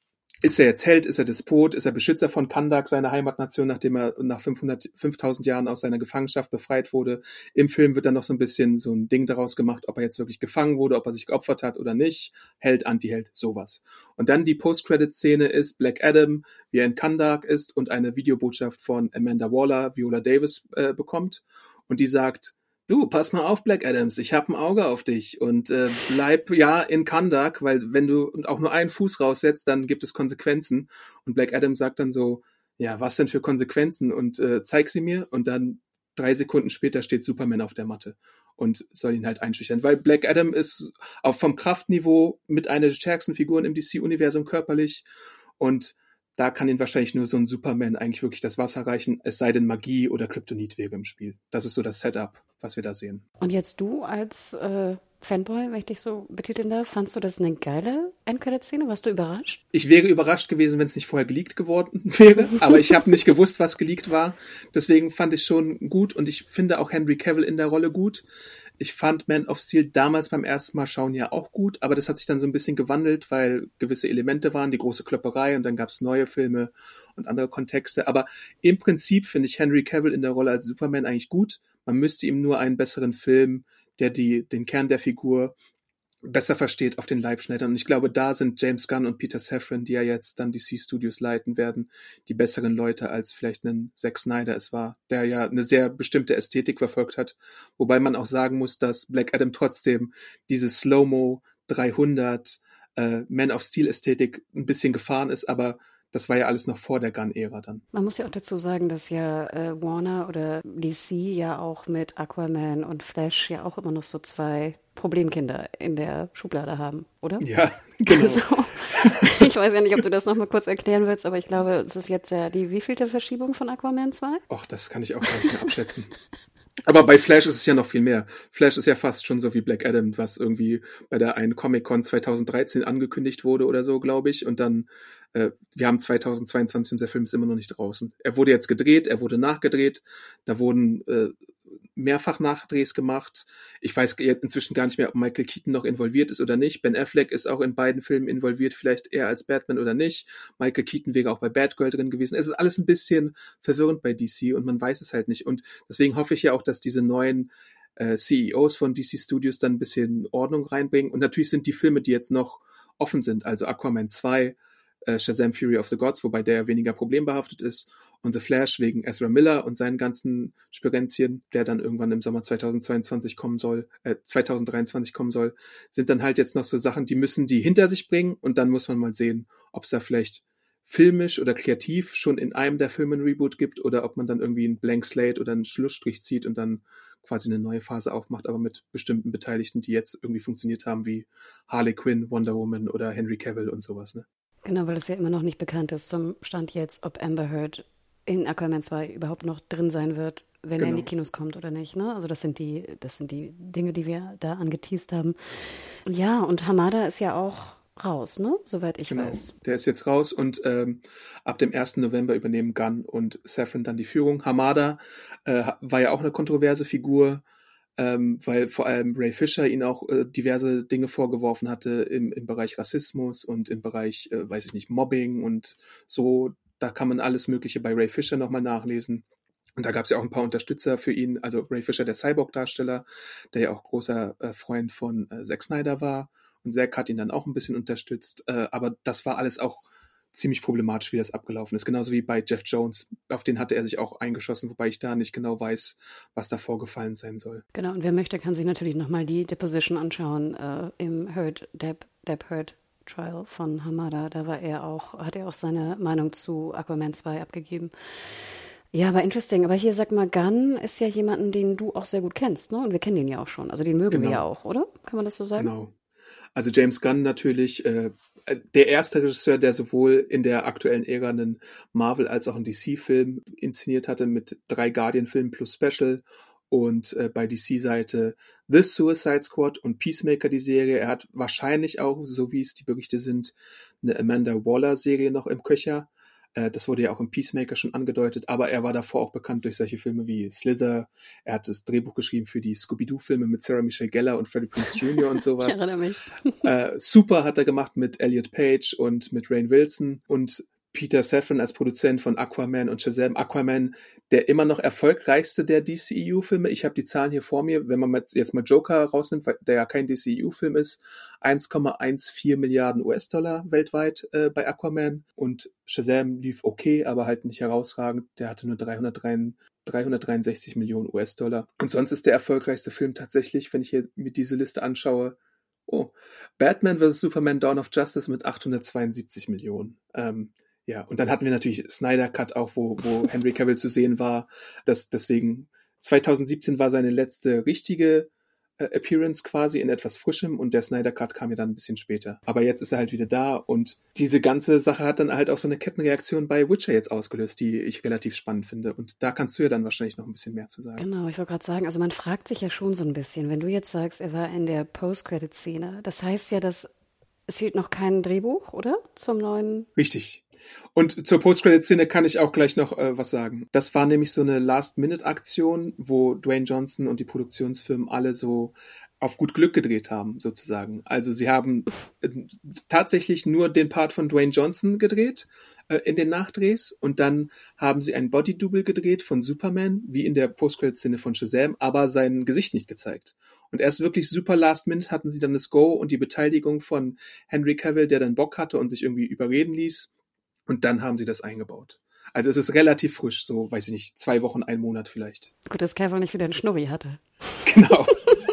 ist er jetzt Held, ist er Despot, ist er Beschützer von Kandak, seiner Heimatnation, nachdem er nach fünfhundert, fünftausend Jahren aus seiner Gefangenschaft befreit wurde. Im Film wird dann noch so ein bisschen so ein Ding daraus gemacht, ob er jetzt wirklich gefangen wurde, ob er sich geopfert hat oder nicht. Held, Anti-Held, sowas. Und dann die Post-Credit-Szene ist Black Adam, wie er in Kandak ist und eine Videobotschaft von Amanda Waller, Viola Davis, äh, bekommt. Und die sagt, du, pass mal auf, Black Adams, ich hab ein Auge auf dich und äh, bleib ja in Kandak, weil wenn du auch nur einen Fuß raussetzt, dann gibt es Konsequenzen. Und Black Adam sagt dann so, ja, was denn für Konsequenzen? Und äh, zeig sie mir. Und dann drei Sekunden später steht Superman auf der Matte und soll ihn halt einschüchtern. Weil Black Adam ist auch vom Kraftniveau mit einer der stärksten Figuren im D C-Universum körperlich und da kann ihn wahrscheinlich nur so ein Superman eigentlich wirklich das Wasser reichen, es sei denn Magie oder Kryptonit wäre im Spiel. Das ist so das Setup, was wir da sehen. Und jetzt du als äh, Fanboy, wenn ich dich so betiteln darf, fandst du das eine geile Endcredit-Szene? Warst du überrascht? Ich wäre überrascht gewesen, wenn es nicht vorher geleakt geworden wäre, aber ich habe nicht gewusst, was geleakt war. Deswegen fand ich schon gut und ich finde auch Henry Cavill in der Rolle gut. Ich fand Man of Steel damals beim ersten Mal schauen ja auch gut, aber das hat sich dann so ein bisschen gewandelt, weil gewisse Elemente waren, die große Klopperei und dann gab es neue Filme und andere Kontexte. Aber im Prinzip finde ich Henry Cavill in der Rolle als Superman eigentlich gut. Man müsste ihm nur einen besseren Film, der die den Kern der Figur besser versteht, auf den Leib schneidern. Und ich glaube, da sind James Gunn und Peter Safran, die ja jetzt dann D C Studios leiten werden, die besseren Leute als vielleicht ein Zack Snyder es war, der ja eine sehr bestimmte Ästhetik verfolgt hat. Wobei man auch sagen muss, dass Black Adam trotzdem diese Slow-Mo dreihundert äh, Man of Steel Ästhetik ein bisschen gefahren ist, aber das war ja alles noch vor der Gunn-Ära dann. Man muss ja auch dazu sagen, dass ja äh, Warner oder D C ja auch mit Aquaman und Flash ja auch immer noch so zwei Problemkinder in der Schublade haben, oder? Ja, genau. Also, ich weiß ja nicht, ob du das noch mal kurz erklären willst, aber ich glaube, es ist jetzt ja die wievielte Verschiebung von Aquaman zwei? Ach, das kann ich auch gar nicht mehr abschätzen. Aber bei Flash ist es ja noch viel mehr. Flash ist ja fast schon so wie Black Adam, was irgendwie bei der einen Comic-Con zweitausenddreizehn angekündigt wurde oder so, glaube ich. Und dann, äh, wir haben zweitausendzweiundzwanzig und der Film ist immer noch nicht draußen. Er wurde jetzt gedreht, er wurde nachgedreht. Da wurden äh, mehrfach Nachdrehs gemacht. Ich weiß inzwischen gar nicht mehr, ob Michael Keaton noch involviert ist oder nicht. Ben Affleck ist auch in beiden Filmen involviert, vielleicht eher als Batman oder nicht. Michael Keaton wäre auch bei Batgirl drin gewesen. Es ist alles ein bisschen verwirrend bei D C und man weiß es halt nicht. Und deswegen hoffe ich ja auch, dass diese neuen äh, C E Os von D C Studios dann ein bisschen Ordnung reinbringen. Und natürlich sind die Filme, die jetzt noch offen sind, also Aquaman zwei, äh, Shazam Fury of the Gods, wobei der ja weniger problembehaftet ist, und The Flash wegen Ezra Miller und seinen ganzen Spirenzchen, der dann irgendwann im Sommer zweitausendzweiundzwanzig kommen soll, äh, zweitausenddreiundzwanzig kommen soll, sind dann halt jetzt noch so Sachen, die müssen die hinter sich bringen und dann muss man mal sehen, ob es da vielleicht filmisch oder kreativ schon in einem der Filme ein Reboot gibt oder ob man dann irgendwie einen Blank Slate oder einen Schlussstrich zieht und dann quasi eine neue Phase aufmacht, aber mit bestimmten Beteiligten, die jetzt irgendwie funktioniert haben, wie Harley Quinn, Wonder Woman oder Henry Cavill und sowas, ne? Genau, weil es ja immer noch nicht bekannt ist zum Stand jetzt, ob Amber Heard in Aquaman zwei überhaupt noch drin sein wird, wenn genau. er in die Kinos kommt oder nicht. Ne? Also das sind die, das sind die Dinge, die wir da angeteast haben. Und ja, und Hamada ist ja auch raus, ne? Soweit ich genau. weiß. Der ist jetzt raus und ähm, ab dem ersten November übernehmen Gunn und Safran dann die Führung. Hamada äh, war ja auch eine kontroverse Figur, ähm, weil vor allem Ray Fisher ihn auch äh, diverse Dinge vorgeworfen hatte im, im Bereich Rassismus und im Bereich, äh, weiß ich nicht, Mobbing und so. Da kann man alles Mögliche bei Ray Fisher nochmal nachlesen. Und da gab es ja auch ein paar Unterstützer für ihn. Also Ray Fisher, der Cyborg-Darsteller, der ja auch großer äh, Freund von äh, Zack Snyder war. Und Zack hat ihn dann auch ein bisschen unterstützt. Äh, aber das war alles auch ziemlich problematisch, wie das abgelaufen ist. Genauso wie bei Jeff Jones. Auf den hatte er sich auch eingeschossen, wobei ich da nicht genau weiß, was da vorgefallen sein soll. Genau, und wer möchte, kann sich natürlich nochmal die Deposition anschauen äh, im Heard, Deb, Deb Heard Trial von Hamada. Da war er auch, hat er auch seine Meinung zu Aquaman zwei abgegeben. Ja, war interesting. Aber hier, sag mal, Gunn ist ja jemanden, den du auch sehr gut kennst, ne? Und wir kennen den ja auch schon. Also den mögen genau. wir ja auch, oder? Kann man das so sagen? Genau. Also James Gunn natürlich, äh, der erste Regisseur, der sowohl in der aktuellen Ära einen Marvel- als auch einen D C-Film inszeniert hatte mit drei Guardian-Filmen plus Special und äh, bei D C-Seite The Suicide Squad und Peacemaker die Serie. Er hat wahrscheinlich auch, so wie es die Berichte sind, eine Amanda Waller-Serie noch im Köcher. Äh, das wurde ja auch im Peacemaker schon angedeutet, aber er war davor auch bekannt durch solche Filme wie Slither. Er hat das Drehbuch geschrieben für die Scooby-Doo-Filme mit Sarah Michelle Gellar und Freddie Prinze Junior und sowas. Ich erinnere mich. Äh, Super hat er gemacht mit Elliot Page und mit Rainn Wilson und Peter Safran als Produzent von Aquaman und Shazam. Aquaman, der immer noch erfolgreichste der D C E U-Filme. Ich habe die Zahlen hier vor mir. Wenn man jetzt mal Joker rausnimmt, der ja kein D C E U-Film ist, eins Komma vierzehn Milliarden U S-Dollar weltweit äh, bei Aquaman. Und Shazam lief okay, aber halt nicht herausragend. Der hatte nur dreihundertdreiundsechzig Millionen U S-Dollar. Und sonst ist der erfolgreichste Film tatsächlich, wenn ich hier mir diese Liste anschaue, oh, Batman versus. Superman Dawn of Justice mit achthundertzweiundsiebzig Millionen. Ähm, Ja, und dann hatten wir natürlich Snyder Cut auch, wo, wo Henry Cavill zu sehen war. Das, deswegen, zwanzig siebzehn war seine letzte richtige äh, Appearance quasi in etwas Frischem und der Snyder Cut kam ja dann ein bisschen später. Aber jetzt ist er halt wieder da und diese ganze Sache hat dann halt auch so eine Kettenreaktion bei Witcher jetzt ausgelöst, die ich relativ spannend finde. Und da kannst du ja dann wahrscheinlich noch ein bisschen mehr zu sagen. Genau, ich wollte gerade sagen, also man fragt sich ja schon so ein bisschen, wenn du jetzt sagst, er war in der Post-Credit-Szene, das heißt ja, dass es fehlt noch kein Drehbuch, oder? Zum neuen... Richtig. Und zur Post-Credit-Szene kann ich auch gleich noch äh, was sagen. Das war nämlich so eine Last-Minute-Aktion, wo Dwayne Johnson und die Produktionsfirmen alle so auf gut Glück gedreht haben, sozusagen. Also sie haben äh, tatsächlich nur den Part von Dwayne Johnson gedreht äh, in den Nachdrehs und dann haben sie ein Body-Double gedreht von Superman, wie in der Post-Credit-Szene von Shazam, aber sein Gesicht nicht gezeigt. Und erst wirklich super last minute hatten sie dann das Go und die Beteiligung von Henry Cavill, der dann Bock hatte und sich irgendwie überreden ließ. Und dann haben sie das eingebaut. Also es ist relativ frisch, so, weiß ich nicht, zwei Wochen, ein Monat vielleicht. Gut, dass Cavill nicht wieder einen Schnurri hatte. Genau.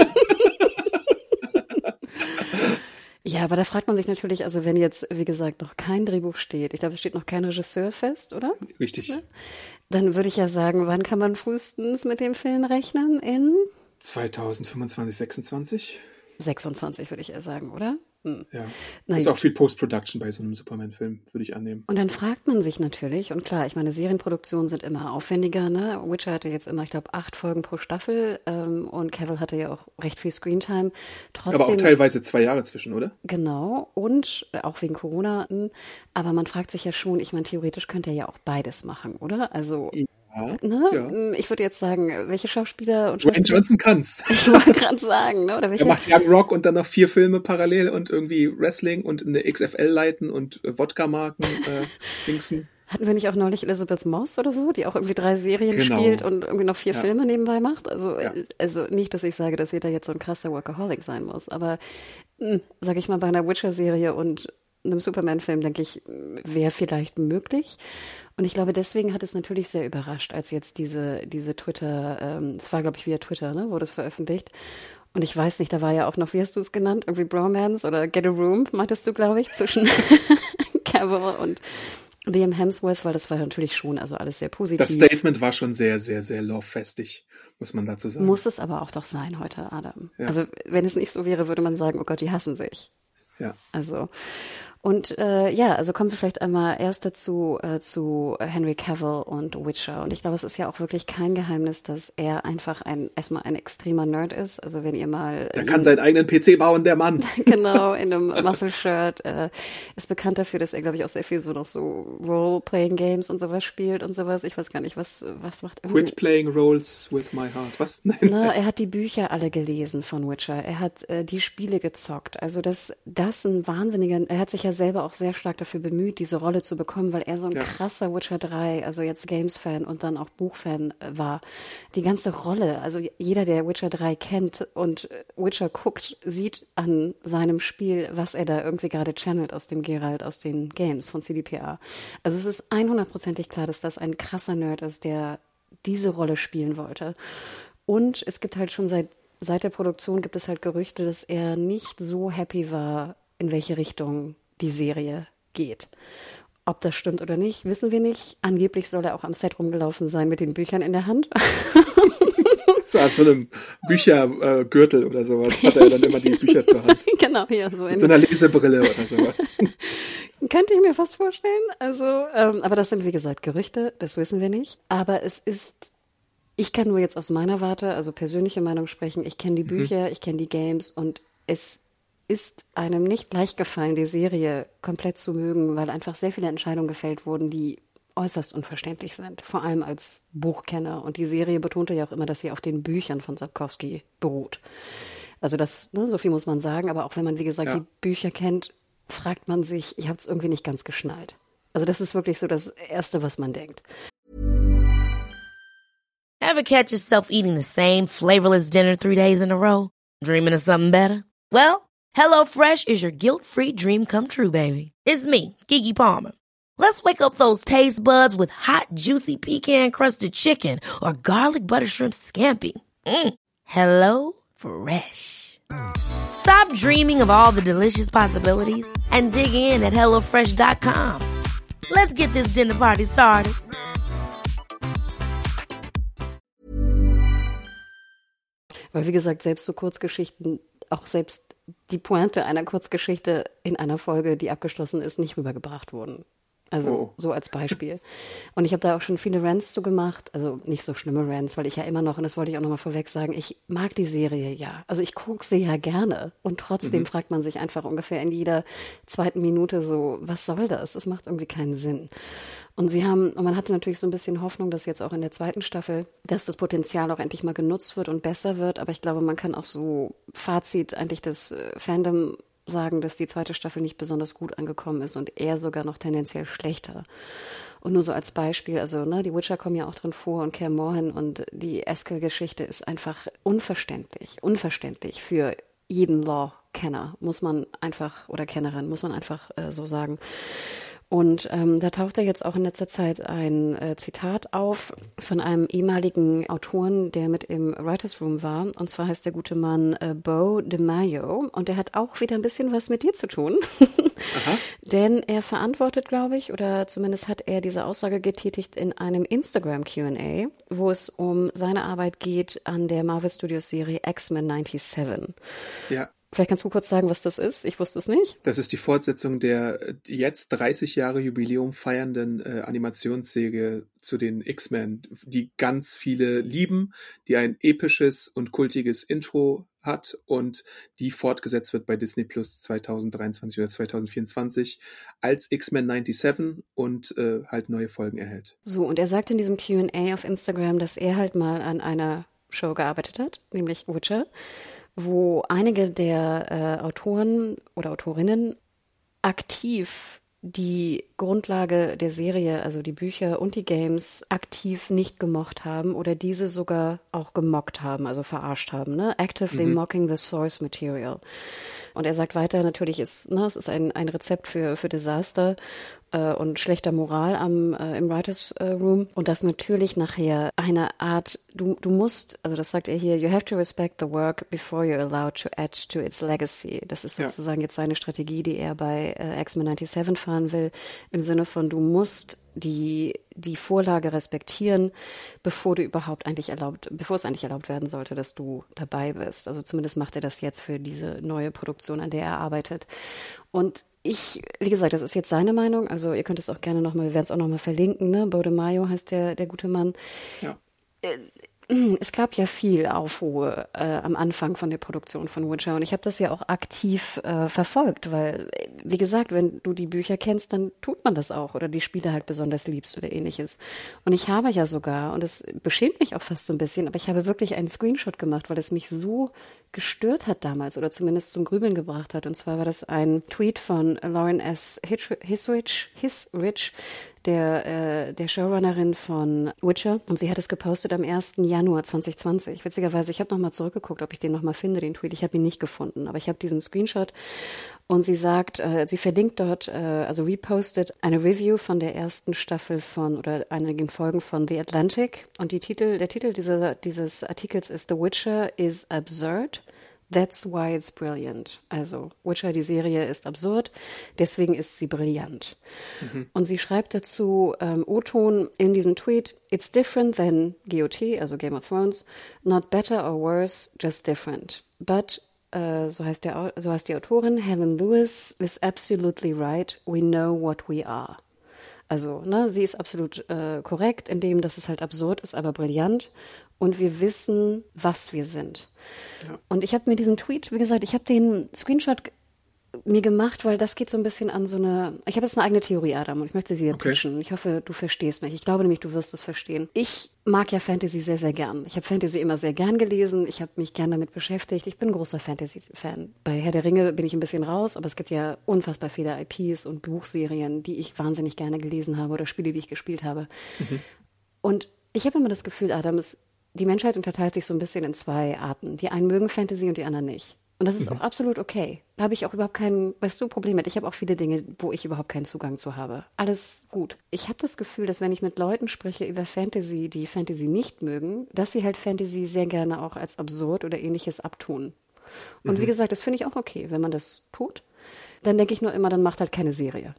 Ja, aber da fragt man sich natürlich, also wenn jetzt, wie gesagt, noch kein Drehbuch steht, ich glaube, es steht noch kein Regisseur fest, oder? Richtig. Ja? Dann würde ich ja sagen, wann kann man frühestens mit dem Film rechnen? In? zwanzig fünfundzwanzig, sechsundzwanzig? sechsundzwanzig würde ich eher sagen, oder? Hm. Ja, Nein. ist auch viel Post-Production bei so einem Superman-Film, würde ich annehmen. Und dann fragt man sich natürlich, und klar, ich meine, Serienproduktionen sind immer aufwendiger, ne? Witcher hatte jetzt immer, ich glaube, acht Folgen pro Staffel ähm, und Cavill hatte ja auch recht viel Screentime. Trotzdem, aber auch teilweise zwei Jahre zwischen, oder? Genau, und auch wegen Corona. Aber man fragt sich ja schon, ich meine, theoretisch könnte er ja auch beides machen, oder? Also... Ja, ne? ja. Ich würde jetzt sagen, welche Schauspieler und Dwayne Johnson kann's. Ich wollte gerade sagen, ne? Oder welche? Er macht Young Rock und dann noch vier Filme parallel und irgendwie Wrestling und eine X F L leiten und äh, Wodka-Marken äh, dingsen. Hatten wir nicht auch neulich Elizabeth Moss oder so, die auch irgendwie drei Serien Genau. spielt und irgendwie noch vier Ja. Filme nebenbei macht? Also, Ja. also nicht, dass ich sage, dass jeder jetzt so ein krasser Workaholic sein muss, aber mh, sag ich mal, bei einer Witcher-Serie und einem Superman-Film, denke ich, wäre vielleicht möglich. Und ich glaube, deswegen hat es natürlich sehr überrascht, als jetzt diese, diese Twitter, ähm, es war, glaube ich, via Twitter, ne, wurde es veröffentlicht. Und ich weiß nicht, da war ja auch noch, wie hast du es genannt, irgendwie Bromance oder Get a Room, meintest du, glaube ich, zwischen Cavill und Liam Hemsworth, weil das war natürlich schon, also alles sehr positiv. Das Statement war schon sehr, sehr, sehr lovefestig, muss man dazu sagen. Muss es aber auch doch sein heute, Adam. Ja. Also wenn es nicht so wäre, würde man sagen, oh Gott, die hassen sich. Ja. Also und äh, ja, also kommen wir vielleicht einmal erst dazu äh, zu Henry Cavill und Witcher. Und ich glaube, es ist ja auch wirklich kein Geheimnis, dass er einfach ein erstmal ein extremer Nerd ist. Also wenn ihr mal Er kann seinen eigenen P C bauen, der Mann. genau in einem Muscle-Shirt äh, ist bekannt dafür, dass er, glaube ich, auch sehr viel so noch so Role-Playing-Games und sowas spielt und sowas. Ich weiß gar nicht, was was macht er? Quit playing roles with my heart. Was? Nein. Na, er hat die Bücher alle gelesen von Witcher. Er hat äh, die Spiele gezockt. Also das, das ein wahnsinniger, er hat sich ja selber auch sehr stark dafür bemüht, diese Rolle zu bekommen, weil er so ein Ja. krasser Witcher drei, also jetzt Games-Fan und dann auch Buchfan äh, war. Die ganze Rolle, also jeder, der Witcher drei kennt und äh, Witcher guckt, sieht an seinem Spiel, was er da irgendwie gerade channelt aus dem Geralt, aus den Games von C D P R. Also es ist hundertprozentig klar, dass das ein krasser Nerd ist, der diese Rolle spielen wollte. Und es gibt halt schon seit, seit der Produktion gibt es halt Gerüchte, dass er nicht so happy war, in welche Richtung die Serie geht. Ob das stimmt oder nicht, wissen wir nicht. Angeblich soll er auch am Set rumgelaufen sein mit den Büchern in der Hand. So als so einem Büchergürtel äh, oder sowas hat er dann immer die Bücher zur Hand. Genau, hier so Mit so einer Lesebrille oder sowas. Könnte ich mir fast vorstellen. Also, ähm, aber das sind, wie gesagt, Gerüchte, das wissen wir nicht. Aber es ist, ich kann nur jetzt aus meiner Warte, also persönliche Meinung sprechen. Ich kenne die Bücher, mhm. ich kenne die Games und es ist einem nicht leicht gefallen, die Serie komplett zu mögen, weil einfach sehr viele Entscheidungen gefällt wurden, die äußerst unverständlich sind, vor allem als Buchkenner. Und die Serie betonte ja auch immer, dass sie auf den Büchern von Sapkowski beruht. Also das, ne, so viel muss man sagen, aber auch wenn man, wie gesagt, ja. die Bücher kennt, fragt man sich, ich habe es irgendwie nicht ganz geschnallt. Also das ist wirklich so das Erste, was man denkt. Ever catch yourself eating the same flavorless dinner three days in a row? Dreaming of something better? Well, HelloFresh is your guilt-free dream come true, baby. It's me, Keke Palmer. Let's wake up those taste buds with hot, juicy pecan-crusted chicken or garlic butter shrimp scampi. Mm. Hello Fresh. Stop dreaming of all the delicious possibilities and dig in at hello fresh dot com. Let's get this dinner party started. Weil, wie gesagt, selbst so Kurzgeschichten, auch selbst die Pointe einer Kurzgeschichte in einer Folge, die abgeschlossen ist, nicht rübergebracht wurden. Also oh. so als Beispiel. Und ich habe da auch schon viele Rants zu gemacht, also nicht so schlimme Rants, weil ich ja immer noch, und das wollte ich auch nochmal vorweg sagen, ich mag die Serie ja. Also ich gucke sie ja gerne. Und trotzdem mhm. fragt man sich einfach ungefähr in jeder zweiten Minute so, was soll das? Das macht irgendwie keinen Sinn. Und sie haben, und man hatte natürlich so ein bisschen Hoffnung, dass jetzt auch in der zweiten Staffel, dass das Potenzial auch endlich mal genutzt wird und besser wird. Aber ich glaube, man kann auch so Fazit eigentlich das Fandom sagen, dass die zweite Staffel nicht besonders gut angekommen ist und eher sogar noch tendenziell schlechter. Und nur so als Beispiel, also ne, die Witcher kommen ja auch drin vor und Kaer Morhen und die Eskel-Geschichte ist einfach unverständlich, unverständlich für jeden Law-Kenner, muss man einfach, oder Kennerin, muss man einfach äh, so sagen. Und ähm, da tauchte jetzt auch in letzter Zeit ein äh, Zitat auf von einem ehemaligen Autoren, der mit im Writers Room war. Und zwar heißt der gute Mann äh, Beau DeMaio. Und der hat auch wieder ein bisschen was mit dir zu tun. Aha. Denn er verantwortet, glaube ich, oder zumindest hat er diese Aussage getätigt in einem Instagram-Q and A, wo es um seine Arbeit geht an der Marvel Studios Serie X-Men neunundneunzig. Ja. Vielleicht kannst du kurz sagen, was das ist? Ich wusste es nicht. Das ist die Fortsetzung der jetzt dreißig Jahre Jubiläum feiernden äh, Animationsserie zu den X-Men, die ganz viele lieben, die ein episches und kultiges Intro hat und die fortgesetzt wird bei Disney Plus zwanzig dreiundzwanzig oder zwanzig vierundzwanzig als X-Men siebenundneunzig und äh, halt neue Folgen erhält. So, und er sagt in diesem Q and A auf Instagram, dass er halt mal an einer Show gearbeitet hat, nämlich Witcher, wo einige der äh, Autoren oder Autorinnen aktiv die Grundlage der Serie, also die Bücher und die Games, aktiv nicht gemocht haben oder diese sogar auch gemockt haben, also verarscht haben, ne? Actively mhm. mocking the source material. Und er sagt weiter, natürlich ist, ne, es ist ein, ein Rezept für, für Desaster äh, und schlechter Moral am, äh, im Writers äh, Room. Und das natürlich nachher eine Art, du, du musst, also das sagt er hier, you have to respect the work before you're allowed to add to its legacy. Das ist sozusagen ja. jetzt seine Strategie, die er bei äh, X-Men siebenundneunzig fahren will, im Sinne von, du musst die die Vorlage respektieren, bevor du überhaupt eigentlich erlaubt, bevor es eigentlich erlaubt werden sollte, dass du dabei bist. Also zumindest macht er das jetzt für diese neue Produktion, an der er arbeitet. Und ich, wie gesagt, das ist jetzt seine Meinung. Also ihr könnt es auch gerne nochmal, wir werden es auch nochmal verlinken, ne? Beau DeMaio heißt der, der gute Mann. Ja. Äh, Es gab ja viel Aufruhr äh, am Anfang von der Produktion von Witcher und ich habe das ja auch aktiv äh, verfolgt, weil, wie gesagt, wenn du die Bücher kennst, dann tut man das auch oder die Spiele halt besonders liebst oder ähnliches. Und ich habe ja sogar, und es beschämt mich auch fast so ein bisschen, aber ich habe wirklich einen Screenshot gemacht, weil es mich so gestört hat damals oder zumindest zum Grübeln gebracht hat. Und zwar war das ein Tweet von Lauren S. Hisrich, Hisrich, der äh, der Showrunnerin von Witcher, und sie hat es gepostet am ersten Januar zwanzig zwanzig. Witzigerweise, ich habe nochmal zurückgeguckt, ob ich den nochmal finde, den Tweet. Ich habe ihn nicht gefunden, aber ich habe diesen Screenshot und sie sagt, äh, sie verlinkt dort, äh, also repostet eine Review von der ersten Staffel von oder einigen Folgen von The Atlantic und die Titel, der Titel dieser, dieses Artikels ist The Witcher is absurd. That's why it's brilliant. Also Witcher, die Serie, ist absurd, deswegen ist sie brillant. Mhm. Und sie schreibt dazu, ähm, O-Ton in diesem Tweet, it's different than G O T, also Game of Thrones, not better or worse, just different. But, äh, so heißt der, so heißt die Autorin, Helen Lewis is absolutely right, we know what we are. Also, ne, sie ist absolut äh, korrekt, in dem, dass es halt absurd ist, aber brillant. Und wir wissen, was wir sind. Ja. Und ich habe mir diesen Tweet, wie gesagt, ich habe den Screenshot mir gemacht, weil das geht so ein bisschen an so eine, ich habe jetzt eine eigene Theorie, Adam, und ich möchte sie dir Okay. pitchen. Ich hoffe, du verstehst mich. Ich glaube nämlich, du wirst es verstehen. Ich mag ja Fantasy sehr, sehr gern. Ich habe Fantasy immer sehr gern gelesen. Ich habe mich gern damit beschäftigt. Ich bin ein großer Fantasy-Fan. Bei Herr der Ringe bin ich ein bisschen raus, aber es gibt ja unfassbar viele I Ps und Buchserien, die ich wahnsinnig gerne gelesen habe oder Spiele, die ich gespielt habe. Mhm. Und ich habe immer das Gefühl, Adam, es, die Menschheit unterteilt sich so ein bisschen in zwei Arten. Die einen mögen Fantasy und die anderen nicht. Und das ist mhm. auch absolut okay. Da habe ich auch überhaupt kein, weißt du, Problem mit. Ich habe auch viele Dinge, wo ich überhaupt keinen Zugang zu habe. Alles gut. Ich habe das Gefühl, dass wenn ich mit Leuten spreche über Fantasy, die Fantasy nicht mögen, dass sie halt Fantasy sehr gerne auch als absurd oder ähnliches abtun. Und mhm. wie gesagt, das finde ich auch okay, wenn man das tut. Dann denke ich nur immer, dann macht halt keine Serie.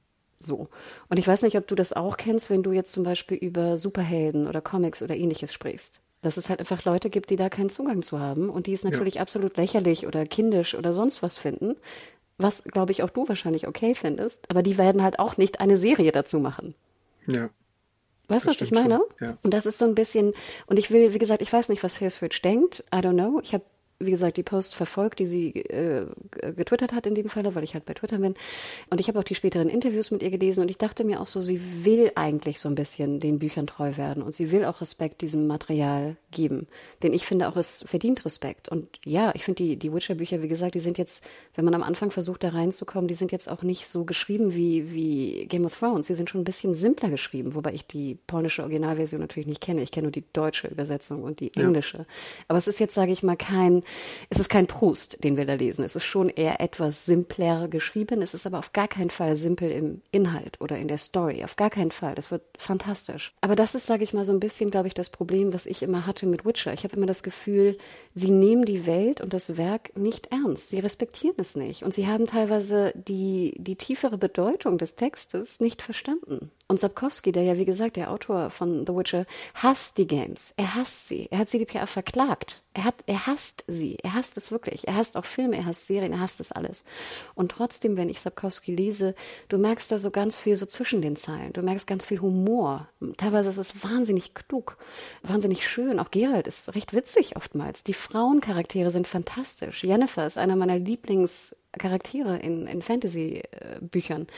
So. Und ich weiß nicht, ob du das auch kennst, wenn du jetzt zum Beispiel über Superhelden oder Comics oder ähnliches sprichst. Dass es halt einfach Leute gibt, die da keinen Zugang zu haben und die es natürlich ja. absolut lächerlich oder kindisch oder sonst was finden, was, glaube ich, auch du wahrscheinlich okay findest, aber die werden halt auch nicht eine Serie dazu machen. Ja. Weißt du, was ich meine? Ja. Und das ist so ein bisschen, und ich will, wie gesagt, ich weiß nicht, was Hailsridge denkt, I don't know, ich habe wie gesagt, die Post verfolgt, die sie äh, getwittert hat in dem Falle, weil ich halt bei Twitter bin. Und ich habe auch die späteren Interviews mit ihr gelesen und ich dachte mir auch so, sie will eigentlich so ein bisschen den Büchern treu werden und sie will auch Respekt diesem Material geben. Denn ich finde auch, es verdient Respekt. Und ja, ich finde die, die Witcher-Bücher, wie gesagt, die sind jetzt, wenn man am Anfang versucht, da reinzukommen, die sind jetzt auch nicht so geschrieben wie, wie Game of Thrones. Sie sind schon ein bisschen simpler geschrieben, wobei ich die polnische Originalversion natürlich nicht kenne. Ich kenne nur die deutsche Übersetzung und die englische. Ja. Aber es ist jetzt, sage ich mal, kein Es ist kein Proust, den wir da lesen. Es ist schon eher etwas simpler geschrieben. Es ist aber auf gar keinen Fall simpel im Inhalt oder in der Story. Auf gar keinen Fall. Das wird fantastisch. Aber das ist, sage ich mal, so ein bisschen, glaube ich, das Problem, was ich immer hatte mit Witcher. Ich habe immer das Gefühl, sie nehmen die Welt und das Werk nicht ernst. Sie respektieren es nicht. Und sie haben teilweise die, die tiefere Bedeutung des Textes nicht verstanden. Und Sapkowski, der ja, wie gesagt, der Autor von The Witcher, hasst die Games. Er hasst sie. Er hat C D P R verklagt. Er hat, er hasst sie. Er hasst es wirklich. Er hasst auch Filme, er hasst Serien, er hasst es alles. Und trotzdem, wenn ich Sapkowski lese, du merkst da so ganz viel so zwischen den Zeilen. Du merkst ganz viel Humor. Teilweise ist es wahnsinnig klug, wahnsinnig schön. Auch Geralt ist recht witzig oftmals. Die Frauencharaktere sind fantastisch. Yennefer ist einer meiner Lieblingscharaktere in, in Fantasy-Büchern.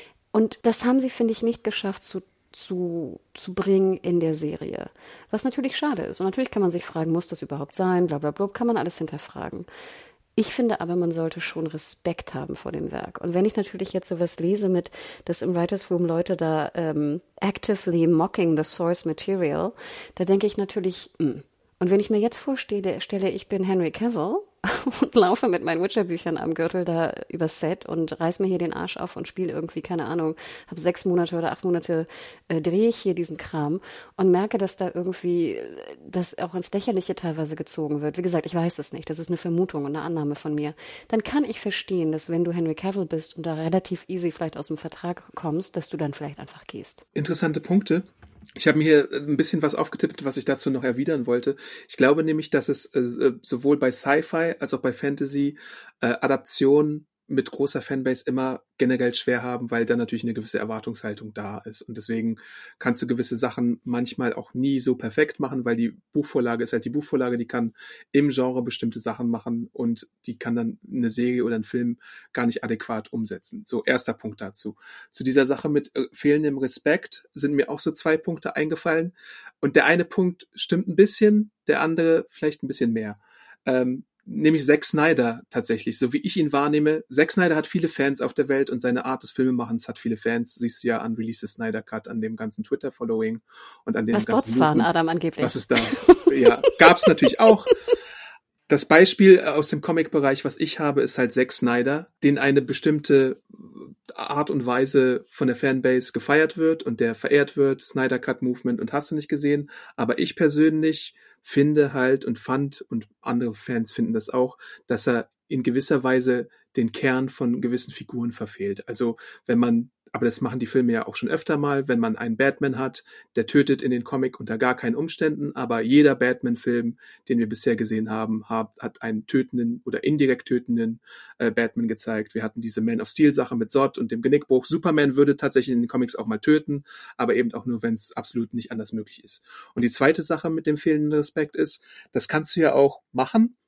Und das haben sie, finde ich, nicht geschafft zu, zu, zu bringen in der Serie. Was natürlich schade ist. Und natürlich kann man sich fragen, muss das überhaupt sein? Blablabla, kann man alles hinterfragen. Ich finde aber, man sollte schon Respekt haben vor dem Werk. Und wenn ich natürlich jetzt sowas lese mit, dass im Writers Room Leute da ähm, actively mocking the source material, da denke ich natürlich, mh. Und wenn ich mir jetzt vorstelle, stelle, ich bin Henry Cavill und laufe mit meinen Witcher-Büchern am Gürtel da übers Set und reiß mir hier den Arsch auf und spiele irgendwie, keine Ahnung, habe sechs Monate oder acht Monate, äh, drehe ich hier diesen Kram und merke, dass da irgendwie das auch ins Lächerliche teilweise gezogen wird. Wie gesagt, ich weiß es nicht, das ist eine Vermutung und eine Annahme von mir. Dann kann ich verstehen, dass wenn du Henry Cavill bist und da relativ easy vielleicht aus dem Vertrag kommst, dass du dann vielleicht einfach gehst. Interessante Punkte. Ich habe mir hier ein bisschen was aufgetippt, was ich dazu noch erwidern wollte. Ich glaube nämlich, dass es äh, sowohl bei Sci-Fi als auch bei Fantasy äh, Adaptionen mit großer Fanbase immer generell schwer haben, weil dann natürlich eine gewisse Erwartungshaltung da ist. Und deswegen kannst du gewisse Sachen manchmal auch nie so perfekt machen, weil die Buchvorlage ist halt die Buchvorlage, die kann im Genre bestimmte Sachen machen und die kann dann eine Serie oder ein Film gar nicht adäquat umsetzen. So, erster Punkt dazu. Zu dieser Sache mit äh, fehlendem Respekt sind mir auch so zwei Punkte eingefallen. Und der eine Punkt stimmt ein bisschen, der andere vielleicht ein bisschen mehr. Ähm, Nämlich Zack Snyder tatsächlich, so wie ich ihn wahrnehme. Zack Snyder hat viele Fans auf der Welt und seine Art des Filmemachens hat viele Fans. Siehst du ja an Release the Snyder Cut, an dem ganzen Twitter-Following und an dem was ganzen Bots waren, Adam, angeblich. Was ist da? Ja, gab's natürlich auch. Das Beispiel aus dem Comic-Bereich, was ich habe, ist halt Zack Snyder, den eine bestimmte Art und Weise von der Fanbase gefeiert wird und der verehrt wird, Snyder Cut Movement und hast du nicht gesehen. Aber ich persönlich finde halt und fand, und andere Fans finden das auch, dass er in gewisser Weise den Kern von gewissen Figuren verfehlt. Also wenn man, aber das machen die Filme ja auch schon öfter mal, wenn man einen Batman hat, der tötet in den Comic unter gar keinen Umständen, aber jeder Batman-Film, den wir bisher gesehen haben, hat, hat einen tötenden oder indirekt tötenden äh, Batman gezeigt. Wir hatten diese Man of Steel-Sache mit Zod und dem Genickbruch. Superman würde tatsächlich in den Comics auch mal töten, aber eben auch nur, wenn es absolut nicht anders möglich ist. Und die zweite Sache mit dem fehlenden Respekt ist, das kannst du ja auch machen,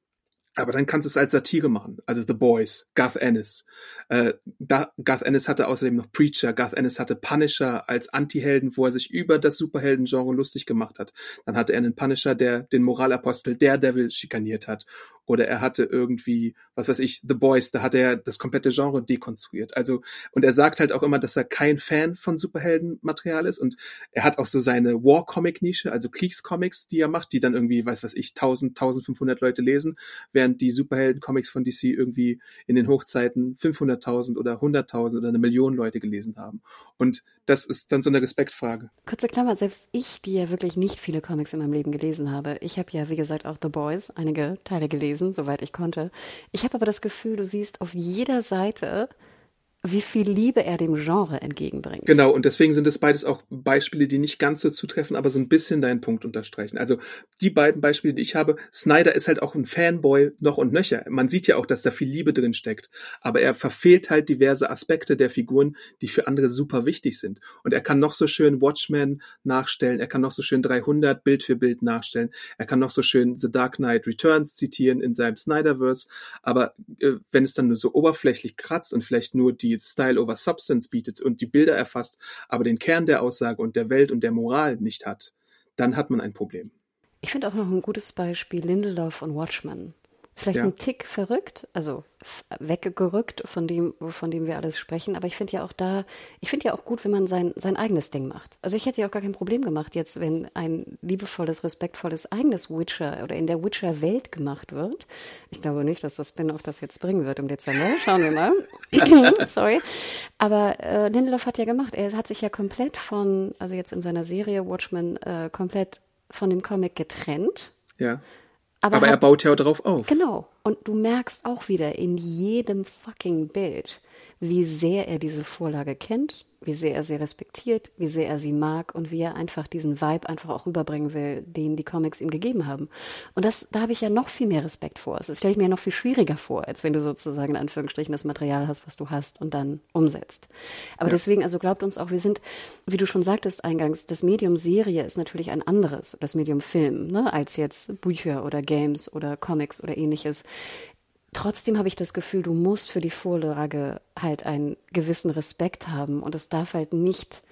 Aber dann kannst du es als Satire machen. Also The Boys, Garth Ennis. Äh, da, Garth Ennis hatte außerdem noch Preacher. Garth Ennis hatte Punisher als Anti-Helden, wo er sich über das Superhelden-Genre lustig gemacht hat. Dann hatte er einen Punisher, der den Moralapostel Daredevil schikaniert hat. Oder er hatte irgendwie, was weiß ich, The Boys, da hat er das komplette Genre dekonstruiert. Also, und er sagt halt auch immer, dass er kein Fan von Superheldenmaterial ist. Und er hat auch so seine War-Comic-Nische, also Kriegscomics, die er macht, die dann irgendwie, weiß was ich, tausend, tausendfünfhundert Leute lesen, während die Superhelden-Comics von D C irgendwie in den Hochzeiten fünfhunderttausend oder hunderttausend oder eine Million Leute gelesen haben. Und das ist dann so eine Respektfrage. Kurze Klammer, selbst ich, die ja wirklich nicht viele Comics in meinem Leben gelesen habe, ich habe ja, wie gesagt, auch The Boys, einige Teile gelesen, soweit ich konnte. Ich habe aber das Gefühl, du siehst auf jeder Seite, wie viel Liebe er dem Genre entgegenbringt. Genau, und deswegen sind es beides auch Beispiele, die nicht ganz so zutreffen, aber so ein bisschen deinen Punkt unterstreichen. Also die beiden Beispiele, die ich habe, Snyder ist halt auch ein Fanboy noch und nöcher. Man sieht ja auch, dass da viel Liebe drin steckt, aber er verfehlt halt diverse Aspekte der Figuren, die für andere super wichtig sind. Und er kann noch so schön Watchmen nachstellen, er kann noch so schön dreihundert Bild für Bild nachstellen, er kann noch so schön The Dark Knight Returns zitieren in seinem Snyderverse, aber äh, wenn es dann nur so oberflächlich kratzt und vielleicht nur die Style over Substance bietet und die Bilder erfasst, aber den Kern der Aussage und der Welt und der Moral nicht hat, dann hat man ein Problem. Ich finde auch noch ein gutes Beispiel Lindelof und Watchmen. Vielleicht ja. ein Tick verrückt, also weggerückt von dem, von dem wir alles sprechen, aber ich finde ja auch da, ich finde ja auch gut, wenn man sein, sein eigenes Ding macht. Also ich hätte ja auch gar kein Problem gemacht jetzt, wenn ein liebevolles, respektvolles eigenes Witcher oder in der Witcher-Welt gemacht wird. Ich glaube nicht, dass das Spin-off das jetzt bringen wird im Dezember. Schauen wir mal. Sorry. Aber äh, Lindelof hat ja gemacht, er hat sich ja komplett von, also jetzt in seiner Serie Watchmen, äh, komplett von dem Comic getrennt. Ja. Aber, Aber hat, er baut ja darauf auf. Genau. Und du merkst auch wieder in jedem fucking Bild, wie sehr er diese Vorlage kennt, wie sehr er sie respektiert, wie sehr er sie mag und wie er einfach diesen Vibe einfach auch rüberbringen will, den die Comics ihm gegeben haben. Und das, da habe ich ja noch viel mehr Respekt vor. Das stelle ich mir noch viel schwieriger vor, als wenn du sozusagen in Anführungsstrichen das Material hast, was du hast und dann umsetzt. Aber ja. deswegen, also glaubt uns auch, wir sind, wie du schon sagtest eingangs, das Medium Serie ist natürlich ein anderes, das Medium Film, ne, als jetzt Bücher oder Games oder Comics oder ähnliches. Trotzdem habe ich das Gefühl, du musst für die Vorlage halt einen gewissen Respekt haben und es darf halt nicht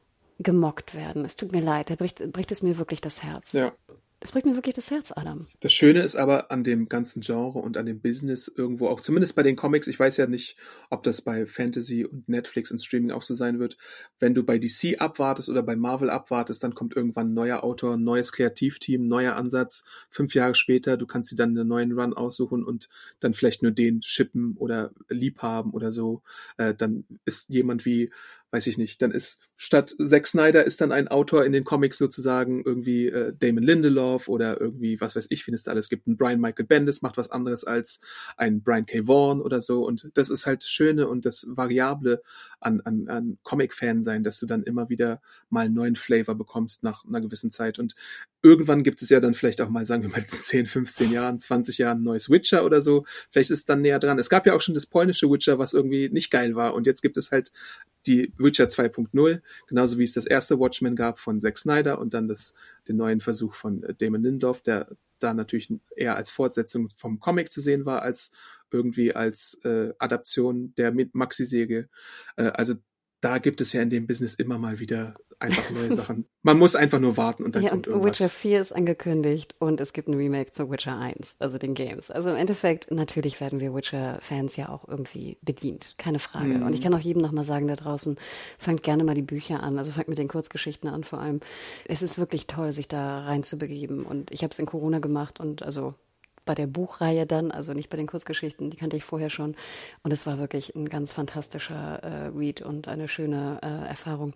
gemockt werden. Es tut mir leid, da bricht, bricht es mir wirklich das Herz. Ja. Es bricht mir wirklich das Herz, Adam. Das Schöne ist aber an dem ganzen Genre und an dem Business irgendwo auch, zumindest bei den Comics, ich weiß ja nicht, ob das bei Fantasy und Netflix und Streaming auch so sein wird, wenn du bei D C abwartest oder bei Marvel abwartest, dann kommt irgendwann ein neuer Autor, ein neues Kreativteam, neuer Ansatz, fünf Jahre später, du kannst dir dann einen neuen Run aussuchen und dann vielleicht nur den shippen oder lieb haben oder so, äh, dann ist jemand wie, weiß ich nicht, dann ist statt Zack Snyder ist dann ein Autor in den Comics sozusagen irgendwie äh, Damon Lindelof oder irgendwie, was weiß ich, wen es da alles gibt. Ein Brian Michael Bendis macht was anderes als ein Brian K. Vaughan oder so und das ist halt das Schöne und das Variable an, an, an Comic-Fan sein, dass du dann immer wieder mal einen neuen Flavor bekommst nach einer gewissen Zeit und irgendwann gibt es ja dann vielleicht auch mal, sagen wir mal, in zehn, fünfzehn Jahren, zwanzig Jahren ein neues Witcher oder so. Vielleicht ist es dann näher dran. Es gab ja auch schon das polnische Witcher, was irgendwie nicht geil war und jetzt gibt es halt die Witcher zwei Punkt null, genauso wie es das erste Watchmen gab von Zack Snyder und dann das, den neuen Versuch von Damon Lindelof, der da natürlich eher als Fortsetzung vom Comic zu sehen war, als irgendwie als äh, Adaption der Maxi-Serie. Äh, also da gibt es ja in dem Business immer mal wieder einfach neue Sachen. Man muss einfach nur warten und dann ja, kommt und irgendwas. Witcher vier ist angekündigt und es gibt ein Remake zu Witcher eins, also den Games. Also im Endeffekt, natürlich werden wir Witcher-Fans ja auch irgendwie bedient, keine Frage. Mm. Und ich kann auch jedem nochmal sagen da draußen, fangt gerne mal die Bücher an, also fangt mit den Kurzgeschichten an vor allem. Es ist wirklich toll, sich da reinzubegeben und ich habe es in Corona gemacht und also bei der Buchreihe dann, also nicht bei den Kurzgeschichten, die kannte ich vorher schon. Und es war wirklich ein ganz fantastischer äh, Read und eine schöne äh, Erfahrung.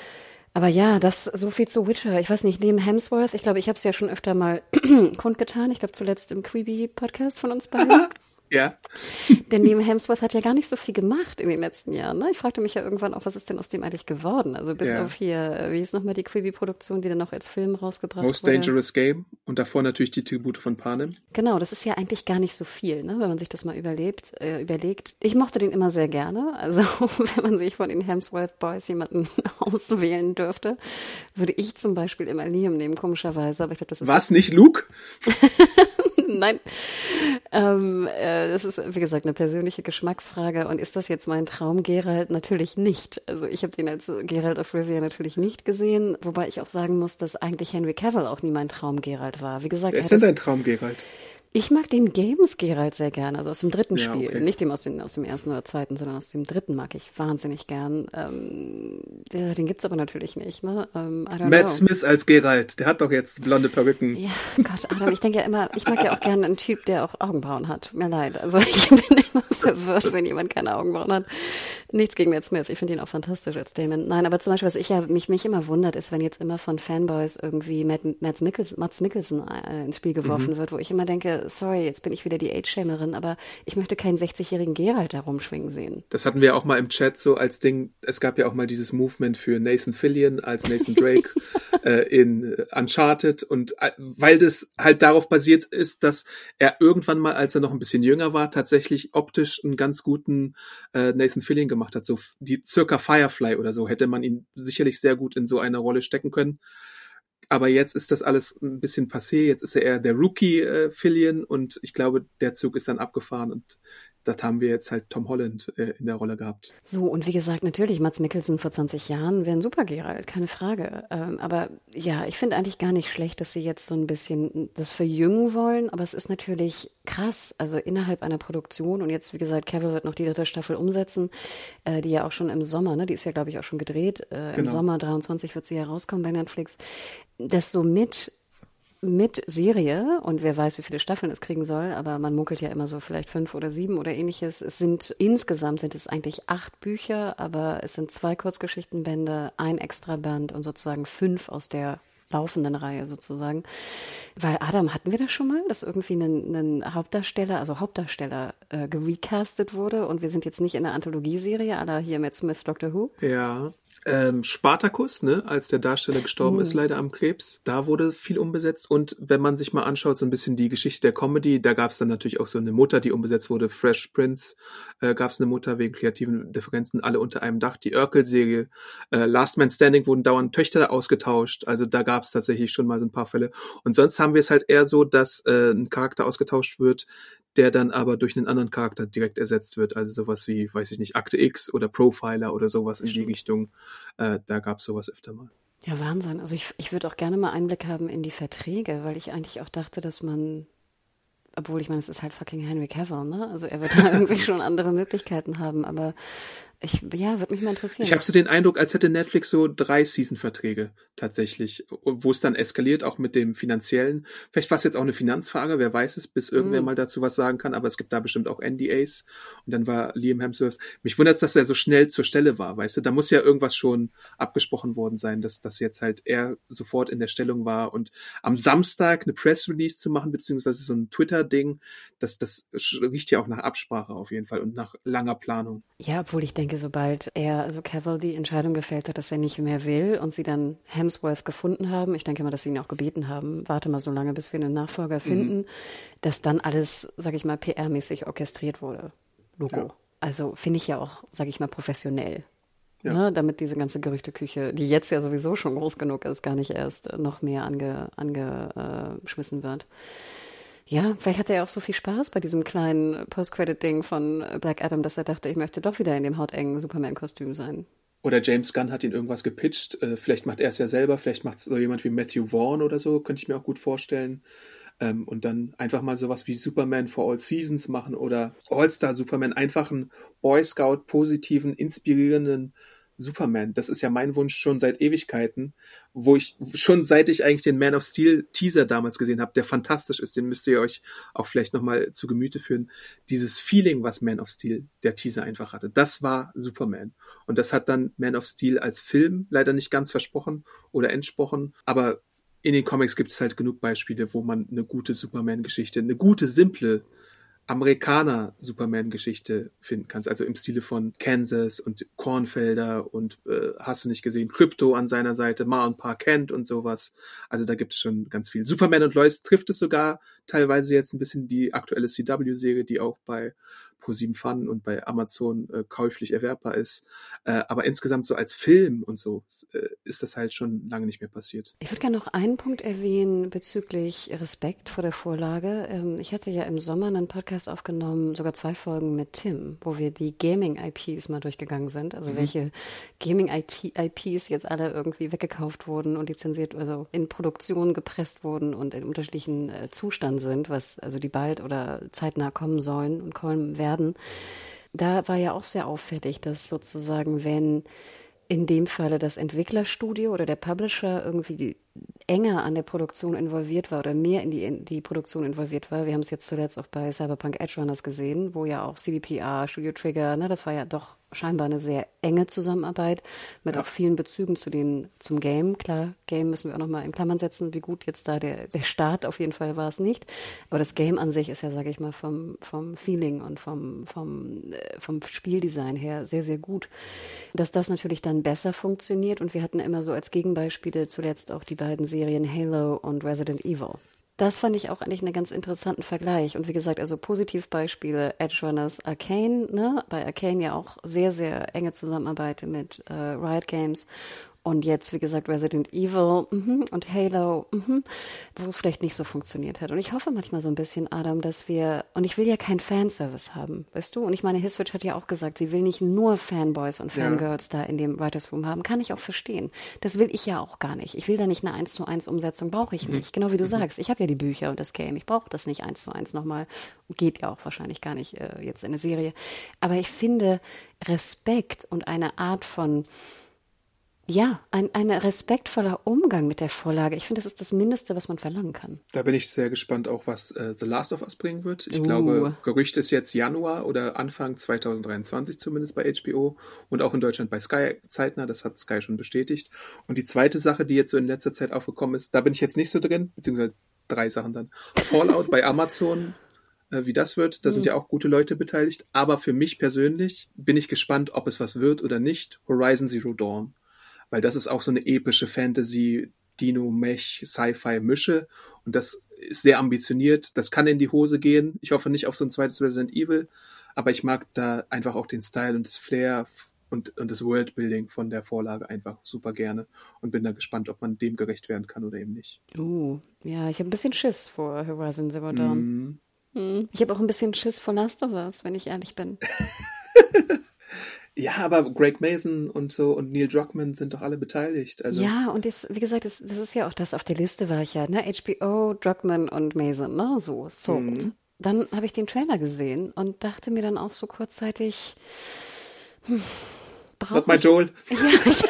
Aber ja, das so viel zu Witcher. Ich weiß nicht, neben Hemsworth, ich glaube, ich habe es ja schon öfter mal kundgetan. Ich glaube, zuletzt im Quibi-Podcast von uns beiden. Ja. Denn neben Hemsworth hat ja gar nicht so viel gemacht in den letzten Jahren. Ne? Ich fragte mich ja irgendwann auch, was ist denn aus dem eigentlich geworden? Also bis ja. auf hier, wie ist nochmal die Quibi-Produktion, die dann noch als Film rausgebracht Most wurde? Most Dangerous Game und davor natürlich die Tribute von Panem. Genau, das ist ja eigentlich gar nicht so viel, ne? Wenn man sich das mal überlebt, äh, überlegt. Ich mochte den immer sehr gerne. Also wenn man sich von den Hemsworth Boys jemanden auswählen dürfte, würde ich zum Beispiel immer Liam nehmen, komischerweise. Aber ich glaube, das ist was, nicht Luke? Nein, ähm, äh, das ist, wie gesagt, eine persönliche Geschmacksfrage. Und ist das jetzt mein Traum Geralt? Natürlich nicht. Also ich habe den als Geralt of Rivia natürlich nicht gesehen, wobei ich auch sagen muss, dass eigentlich Henry Cavill auch nie mein Traum Geralt war. Wie gesagt, wer ist denn dein Traum Geralt? Ich mag den Games Geralt sehr gern, also aus dem dritten Ja, Spiel. okay. Nicht dem aus dem, aus dem ersten oder zweiten, sondern aus dem dritten mag ich wahnsinnig gern. Ähm, der, den gibt's aber natürlich nicht, ne? Ähm, I don't Matt know. Smith als Geralt, der hat doch jetzt blonde Perücken. Ja, Gott, Adam, ich denke ja immer, ich mag ja auch gerne einen Typ, der auch Augenbrauen hat. Mir leid. Also ich bin immer verwirrt, wenn jemand keine Augenbrauen hat. Nichts gegen Matt Smith, ich finde ihn auch fantastisch als Damon. Nein, aber zum Beispiel, was ich ja, mich, mich immer wundert, ist, wenn jetzt immer von Fanboys irgendwie Matt, Matt Mikkelsen, Mads Mikkelsen äh, ins Spiel geworfen mhm. wird, wo ich immer denke, sorry, jetzt bin ich wieder die Age-Shamerin, aber ich möchte keinen sechzigjährigen Geralt da rumschwingen sehen. Das hatten wir auch mal im Chat so als Ding, es gab ja auch mal dieses Movement für Nathan Fillion als Nathan Drake äh, in Uncharted und äh, weil das halt darauf basiert ist, dass er irgendwann mal, als er noch ein bisschen jünger war, tatsächlich optisch einen ganz guten äh, Nathan Fillion gemacht hat, so die circa Firefly oder so, hätte man ihn sicherlich sehr gut in so eine Rolle stecken können. Aber jetzt ist das alles ein bisschen passé, jetzt ist er eher der Rookie äh, Fillion und ich glaube, der Zug ist dann abgefahren und das haben wir jetzt halt Tom Holland äh, in der Rolle gehabt. So, und wie gesagt, natürlich, Mads Mikkelsen vor zwanzig Jahren wäre ein super Geralt, keine Frage. Ähm, aber ja, ich finde eigentlich gar nicht schlecht, dass sie jetzt so ein bisschen das verjüngen wollen, aber es ist natürlich krass, also innerhalb einer Produktion und jetzt, wie gesagt, Cavill wird noch die dritte Staffel umsetzen, äh, die ja auch schon im Sommer, ne, die ist ja, glaube ich, auch schon gedreht, äh, im Genau. Sommer dreiundzwanzig wird sie ja rauskommen bei Netflix, das so mit mit Serie, und wer weiß, wie viele Staffeln es kriegen soll, aber man munkelt ja immer so vielleicht fünf oder sieben oder ähnliches. Es sind, insgesamt sind es eigentlich acht Bücher, aber es sind zwei Kurzgeschichtenbände, ein Extraband und sozusagen fünf aus der laufenden Reihe sozusagen. Weil, Adam, hatten wir das schon mal, dass irgendwie ein, ein Hauptdarsteller, also Hauptdarsteller äh, gerecastet wurde und wir sind jetzt nicht in einer Anthologieserie, à la hier Matt Smith, Doctor Who? Ja. Ähm, Spartacus, ne, als der Darsteller gestorben Mhm. ist, leider am Krebs, da wurde viel umbesetzt und wenn man sich mal anschaut, so ein bisschen die Geschichte der Comedy, da gab es dann natürlich auch so eine Mutter, die umbesetzt wurde, Fresh Prince, äh, gab es eine Mutter wegen kreativen Differenzen, alle unter einem Dach, die Urkel-Serie, äh, Last Man Standing wurden dauernd Töchter ausgetauscht, also da gab es tatsächlich schon mal so ein paar Fälle und sonst haben wir es halt eher so, dass äh, ein Charakter ausgetauscht wird, der dann aber durch einen anderen Charakter direkt ersetzt wird. Also sowas wie, weiß ich nicht, Akte X oder Profiler oder sowas in die Richtung. Äh, da gab es sowas öfter mal. Ja, Wahnsinn. Also ich, ich würde auch gerne mal Einblick haben in die Verträge, weil ich eigentlich auch dachte, dass man, obwohl ich meine, es ist halt fucking Henry Cavill, ne? Also er wird da irgendwie schon andere Möglichkeiten haben, aber ich, ja, würde mich mal interessieren. Ich habe so den Eindruck, als hätte Netflix so drei Season-Verträge tatsächlich, wo es dann eskaliert, auch mit dem Finanziellen. Vielleicht war es jetzt auch eine Finanzfrage, wer weiß es, bis irgendwer mm. mal dazu was sagen kann, aber es gibt da bestimmt auch N D As. Und dann war Liam Hemsworth, mich wundert es, dass er so schnell zur Stelle war, weißt du, da muss ja irgendwas schon abgesprochen worden sein, dass, dass jetzt halt er sofort in der Stellung war und am Samstag eine Press-Release zu machen, beziehungsweise so ein Twitter-Ding, das, das riecht ja auch nach Absprache auf jeden Fall und nach langer Planung. Ja, obwohl ich denke, sobald er, also Cavill, die Entscheidung gefällt hat, dass er nicht mehr will und sie dann Hemsworth gefunden haben, ich denke mal, dass sie ihn auch gebeten haben, warte mal so lange, bis wir einen Nachfolger finden, mhm. dass dann alles, sag ich mal, P R-mäßig orchestriert wurde. Logo. Ja. Also finde ich ja auch, sag ich mal, professionell. Ja. Ne, damit diese ganze Gerüchteküche, die jetzt ja sowieso schon groß genug ist, gar nicht erst noch mehr ange, angeschmissen wird. Ja, vielleicht hatte er auch so viel Spaß bei diesem kleinen Post-Credit-Ding von Black Adam, dass er dachte, ich möchte doch wieder in dem hautengen Superman-Kostüm sein. Oder James Gunn hat ihn irgendwas gepitcht. Äh, vielleicht macht er es ja selber, vielleicht macht es so jemand wie Matthew Vaughn oder so, könnte ich mir auch gut vorstellen. Ähm, und dann einfach mal sowas wie Superman for All Seasons machen oder All-Star Superman, einfach einen Boy Scout, positiven, inspirierenden Superman. Das ist ja mein Wunsch schon seit Ewigkeiten, wo ich schon seit ich eigentlich den Man of Steel Teaser damals gesehen habe, der fantastisch ist, den müsst ihr euch auch vielleicht nochmal zu Gemüte führen. Dieses Feeling, was Man of Steel, der Teaser einfach hatte, das war Superman. Und das hat dann Man of Steel als Film leider nicht ganz versprochen oder entsprochen, aber in den Comics gibt es halt genug Beispiele, wo man eine gute Superman-Geschichte, eine gute, simple Amerikaner-Superman-Geschichte finden kannst, also im Stile von Kansas und Kornfelder und äh, hast du nicht gesehen, Krypto an seiner Seite, Ma und Pa Kent und sowas. Also da gibt es schon ganz viel. Superman und Lois trifft es sogar teilweise jetzt ein bisschen die aktuelle C W-Serie, die auch bei ProSieben Fun und bei Amazon äh, käuflich erwerbbar ist. Äh, aber insgesamt so als Film und so äh, ist das halt schon lange nicht mehr passiert. Ich würde gerne noch einen Punkt erwähnen bezüglich Respekt vor der Vorlage. Ähm, ich hatte ja im Sommer einen Podcast aufgenommen, sogar zwei Folgen mit Tim, wo wir die Gaming-I Ps mal durchgegangen sind. Also mhm. welche Gaming-I Ps jetzt alle irgendwie weggekauft wurden und lizenziert, also in Produktion gepresst wurden und in unterschiedlichen äh, Zustand sind, was also die bald oder zeitnah kommen sollen und kommen werden. Da war ja auch sehr auffällig, dass sozusagen, wenn in dem Falle das Entwicklerstudio oder der Publisher irgendwie enger an der Produktion involviert war oder mehr in die, in die Produktion involviert war. Wir haben es jetzt zuletzt auch bei Cyberpunk Edge Runners gesehen, wo ja auch C D P R, Studio Trigger, ne, das war ja doch scheinbar eine sehr enge Zusammenarbeit mit ja. auch vielen Bezügen zu den, zum Game. Klar, Game müssen wir auch nochmal in Klammern setzen, wie gut jetzt da der, der Start auf jeden Fall war es nicht. Aber das Game an sich ist ja, sage ich mal, vom, vom Feeling und vom, vom, vom Spieldesign her sehr, sehr gut. Dass das natürlich dann besser funktioniert und wir hatten immer so als Gegenbeispiele zuletzt auch die beiden Serien Halo und Resident Evil. Das fand ich auch eigentlich einen ganz interessanten Vergleich. Und wie gesagt, also Positivbeispiele, Edge Runners, Arcane, ne? Bei Arcane ja auch sehr, sehr enge Zusammenarbeit mit äh, Riot Games. Und jetzt, wie gesagt, Resident Evil mhm, und Halo, mhm, wo es vielleicht nicht so funktioniert hat. Und ich hoffe manchmal so ein bisschen, Adam, dass wir, und ich will ja keinen Fanservice haben, weißt du? Und ich meine, Hisswitch hat ja auch gesagt, sie will nicht nur Fanboys und Fangirls ja. da in dem Writers Room haben. Kann ich auch verstehen. Das will ich ja auch gar nicht. Ich will da nicht eine eins zu eins Umsetzung, brauche ich nicht. Mhm. Genau wie du mhm. sagst, ich habe ja die Bücher und das Game. Ich brauche das nicht eins zu eins nochmal. Geht ja auch wahrscheinlich gar nicht äh, jetzt in der Serie. Aber ich finde Respekt und eine Art von Ja, ein, ein respektvoller Umgang mit der Vorlage. Ich finde, das ist das Mindeste, was man verlangen kann. Da bin ich sehr gespannt auch, was äh, The Last of Us bringen wird. Ich uh. glaube, Gerücht ist jetzt Januar oder Anfang zwanzig dreiundzwanzig zumindest bei H B O und auch in Deutschland bei Sky zeitnah. Das hat Sky schon bestätigt. Und die zweite Sache, die jetzt so in letzter Zeit aufgekommen ist, da bin ich jetzt nicht so drin, beziehungsweise drei Sachen dann. Fallout bei Amazon, äh, wie das wird. Da mhm. sind ja auch gute Leute beteiligt. Aber für mich persönlich bin ich gespannt, ob es was wird oder nicht. Horizon Zero Dawn. Weil das ist auch so eine epische Fantasy, Dino, Mech, Sci-Fi-Mische und das ist sehr ambitioniert. Das kann in die Hose gehen. Ich hoffe nicht auf so ein zweites Resident Evil, aber ich mag da einfach auch den Style und das Flair und, und das Worldbuilding von der Vorlage einfach super gerne und bin da gespannt, ob man dem gerecht werden kann oder eben nicht. Uh, ja, ich habe ein bisschen Schiss vor Horizon Zero Dawn. Mm. Mm. Ich habe auch ein bisschen Schiss vor Last of Us, wenn ich ehrlich bin. Ja, aber Greg Mason und so und Neil Druckmann sind doch alle beteiligt. Also. Ja, und das, wie gesagt, das, das ist ja auch das, auf der Liste war ich ja, ne? H B O, Druckmann und Mason, ne? So, sold. Mhm. Dann habe ich den Trailer gesehen und dachte mir dann auch so kurzzeitig, hm, Not my Joel. Ja,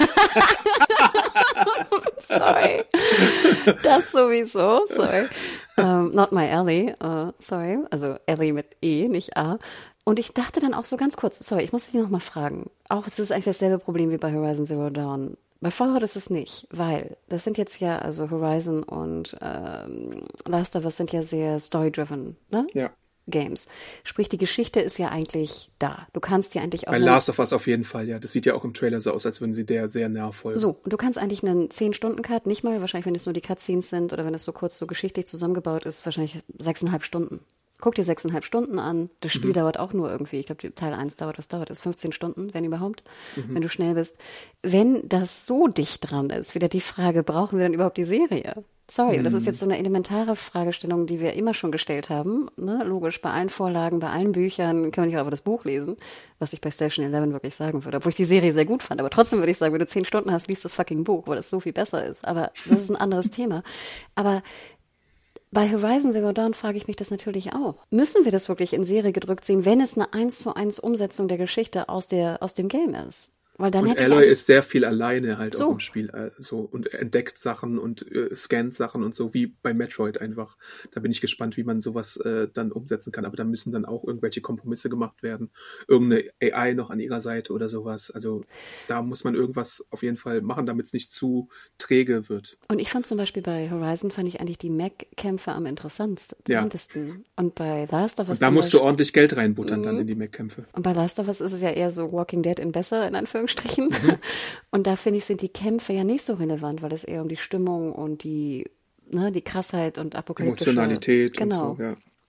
ja. Sorry. Das sowieso, sorry. Um, not my Ellie, uh, sorry. Also Ellie mit E, nicht A. Und ich dachte dann auch so ganz kurz, sorry, ich muss dich noch mal fragen. Auch es ist eigentlich dasselbe Problem wie bei Horizon Zero Dawn. Bei Fallout ist es nicht, weil das sind jetzt ja, also Horizon und ähm, Last of Us sind ja sehr story-driven, ne? Ja. Games. Sprich, die Geschichte ist ja eigentlich da. Du kannst ja eigentlich auch... Bei Last of Us auf jeden Fall, ja. Das sieht ja auch im Trailer so aus, als würden sie der sehr nah folgen. So, und du kannst eigentlich einen zehn-Stunden-Cut, nicht mal, wahrscheinlich, wenn es nur die Cutscenes sind oder wenn es so kurz so geschichtlich zusammengebaut ist, wahrscheinlich sechseinhalb Stunden. Guck dir sechseinhalb Stunden an. Das Spiel mhm. dauert auch nur irgendwie, ich glaube, Teil eins dauert, was dauert das? fünfzehn Stunden, wenn überhaupt, mhm. wenn du schnell bist. Wenn das so dicht dran ist, wieder die Frage, brauchen wir dann überhaupt die Serie? Sorry, mhm. und das ist jetzt so eine elementare Fragestellung, die wir immer schon gestellt haben. Ne? Logisch, bei allen Vorlagen, bei allen Büchern kann man nicht auch einfach das Buch lesen, was ich bei Station elf wirklich sagen würde, obwohl ich die Serie sehr gut fand. Aber trotzdem würde ich sagen, wenn du zehn Stunden hast, liest das fucking Buch, weil das so viel besser ist. Aber das ist ein anderes Thema. Aber bei Horizon Zero Dawn frage ich mich das natürlich auch. Müssen wir das wirklich in Serie gedrückt sehen, wenn es eine eins zu eins Umsetzung der Geschichte aus der aus dem Game ist? Weil dann und hätte Aloy ich ist sehr viel alleine halt so. auch im Spiel äh, so und entdeckt Sachen und äh, scannt Sachen und so wie bei Metroid einfach. Da bin ich gespannt, wie man sowas äh, dann umsetzen kann. Aber da müssen dann auch irgendwelche Kompromisse gemacht werden. Irgendeine A I noch an ihrer Seite oder sowas. Also da muss man irgendwas auf jeden Fall machen, damit es nicht zu träge wird. Und ich fand zum Beispiel bei Horizon fand ich eigentlich die Mech-Kämpfe am interessantesten. Ja. Und bei Last of Us und da musst Beispiel, du ordentlich Geld reinbuttern mhm. dann in die Mech-Kämpfe. Und bei Last of Us ist es ja eher so Walking Dead in besser, in Anführungsstrichen. Mhm. Und da finde ich, sind die Kämpfe ja nicht so relevant, weil es eher um die Stimmung und die, ne, die Krassheit und apokalyptische... Emotionalität genau. und so, ja.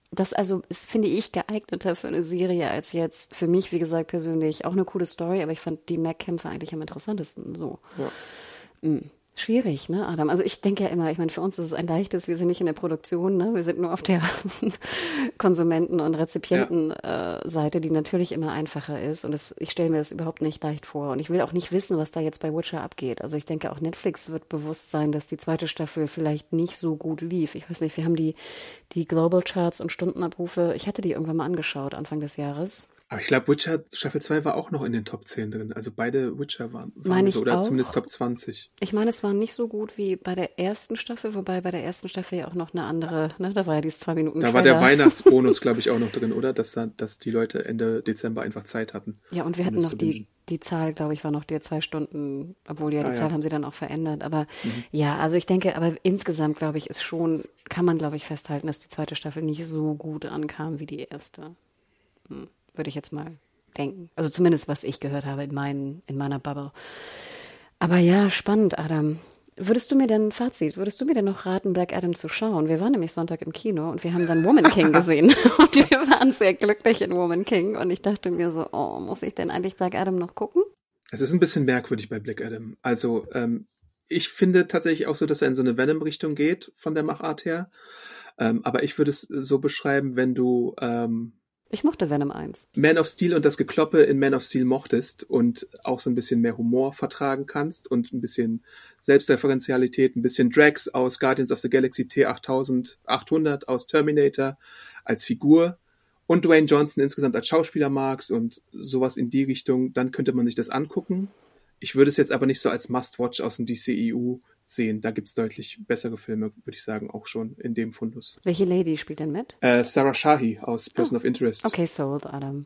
Das also ist, finde ich, geeigneter für eine Serie als jetzt. Für mich, wie gesagt, persönlich auch eine coole Story, aber ich fand die Mac-Kämpfe eigentlich am interessantesten. So. Ja. Mhm. Schwierig, ne, Adam? Also ich denke ja immer, ich meine, für uns ist es ein leichtes, wir sind nicht in der Produktion, ne? Wir sind nur auf der Konsumenten- und Rezipientenseite, ja. äh, die natürlich immer einfacher ist. Und das, ich stelle mir das überhaupt nicht leicht vor. Und ich will auch nicht wissen, was da jetzt bei Witcher abgeht. Also ich denke, auch Netflix wird bewusst sein, dass die zweite Staffel vielleicht nicht so gut lief. Ich weiß nicht, wir haben die, die Global Charts und Stundenabrufe, ich hatte die irgendwann mal angeschaut, Anfang des Jahres. Aber ich glaube, Witcher Staffel zwei war auch noch in den Top zehn drin. Also beide Witcher waren, waren so, oder auch. Zumindest Top zwanzig. Ich meine, es war nicht so gut wie bei der ersten Staffel, wobei bei der ersten Staffel ja auch noch eine andere, ne, da war ja dieses zwei Minuten Da war der Weihnachtsbonus, glaube ich, auch noch drin, oder? Dass, dass die Leute Ende Dezember einfach Zeit hatten. Ja, und wir hatten noch die, die Zahl, glaube ich, war noch die zwei Stunden, obwohl ja die ah, Zahl ja. haben sie dann auch verändert. Aber mhm. ja, also ich denke, aber insgesamt, glaube ich, ist schon, kann man, glaube ich, festhalten, dass die zweite Staffel nicht so gut ankam wie die erste. Hm, würde ich jetzt mal denken. Also zumindest, was ich gehört habe in, meinen, in meiner Bubble. Aber ja, spannend, Adam. Würdest du mir denn, Fazit, würdest du mir denn noch raten, Black Adam zu schauen? Wir waren nämlich Sonntag im Kino und wir haben dann Woman King gesehen. Und wir waren sehr glücklich in Woman King. Und ich dachte mir so, oh, muss ich denn eigentlich Black Adam noch gucken? Es ist ein bisschen merkwürdig bei Black Adam. Also, ähm, ich finde tatsächlich auch so, dass er in so eine Venom-Richtung geht, von der Machart her. Ähm, aber ich würde es so beschreiben, wenn du, ähm, Ich mochte Venom eins. Man of Steel und das Gekloppe in Man of Steel mochtest und auch so ein bisschen mehr Humor vertragen kannst und ein bisschen Selbstreferenzialität, ein bisschen Drax aus Guardians of the Galaxy T achttausendachthundert aus Terminator als Figur und Dwayne Johnson insgesamt als Schauspieler magst und sowas in die Richtung, dann könnte man sich das angucken. Ich würde es jetzt aber nicht so als Must-Watch aus dem D C E U sehen. Da gibt's deutlich bessere Filme, würde ich sagen, auch schon in dem Fundus. Welche Lady spielt denn mit? Äh, Sarah Shahi aus Person oh. of Interest. Okay, sold, Adam.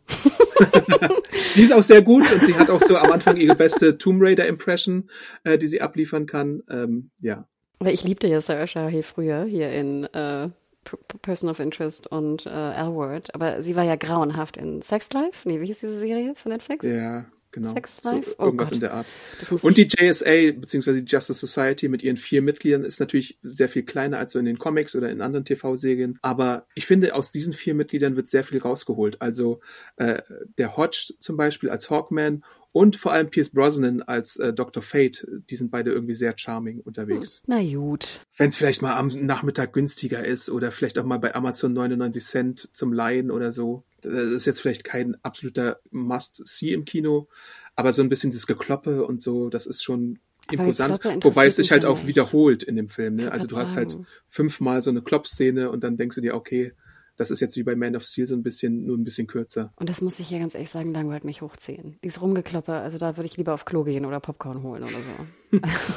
Sie ist auch sehr gut und sie hat auch so am Anfang ihre beste Tomb Raider-Impression, äh, die sie abliefern kann. Ähm, ja. Aber ich liebte ja Sarah Shahi früher hier in äh, Person of Interest und äh, L-Word. Aber sie war ja grauenhaft in Sex Life. Nee, wie hieß diese Serie von Netflix? Ja. Genau, Sex Life? so irgendwas oh in der Art. Und die J S A, beziehungsweise die Justice Society mit ihren vier Mitgliedern ist natürlich sehr viel kleiner als so in den Comics oder in anderen T V-Serien. Aber ich finde, aus diesen vier Mitgliedern wird sehr viel rausgeholt. Also äh, der Hodge zum Beispiel als Hawkman und vor allem Pierce Brosnan als äh, Doktor Fate, die sind beide irgendwie sehr charming unterwegs. Hm, na gut. Wenn es vielleicht mal am Nachmittag günstiger ist oder vielleicht auch mal bei Amazon neunundneunzig Cent zum Leihen oder so. Das ist jetzt vielleicht kein absoluter Must-See im Kino, aber so ein bisschen das Gekloppe und so, das ist schon imposant. Wobei es sich halt auch wiederholt in dem Film. Ne? Also du hast halt fünfmal so eine Klopp-Szene und dann denkst du dir, okay, das ist jetzt wie bei Man of Steel so ein bisschen, nur ein bisschen kürzer. Und das muss ich ja ganz ehrlich sagen, langweilt mich hochziehen. Dieses Rumgekloppe, also da würde ich lieber auf Klo gehen oder Popcorn holen oder so.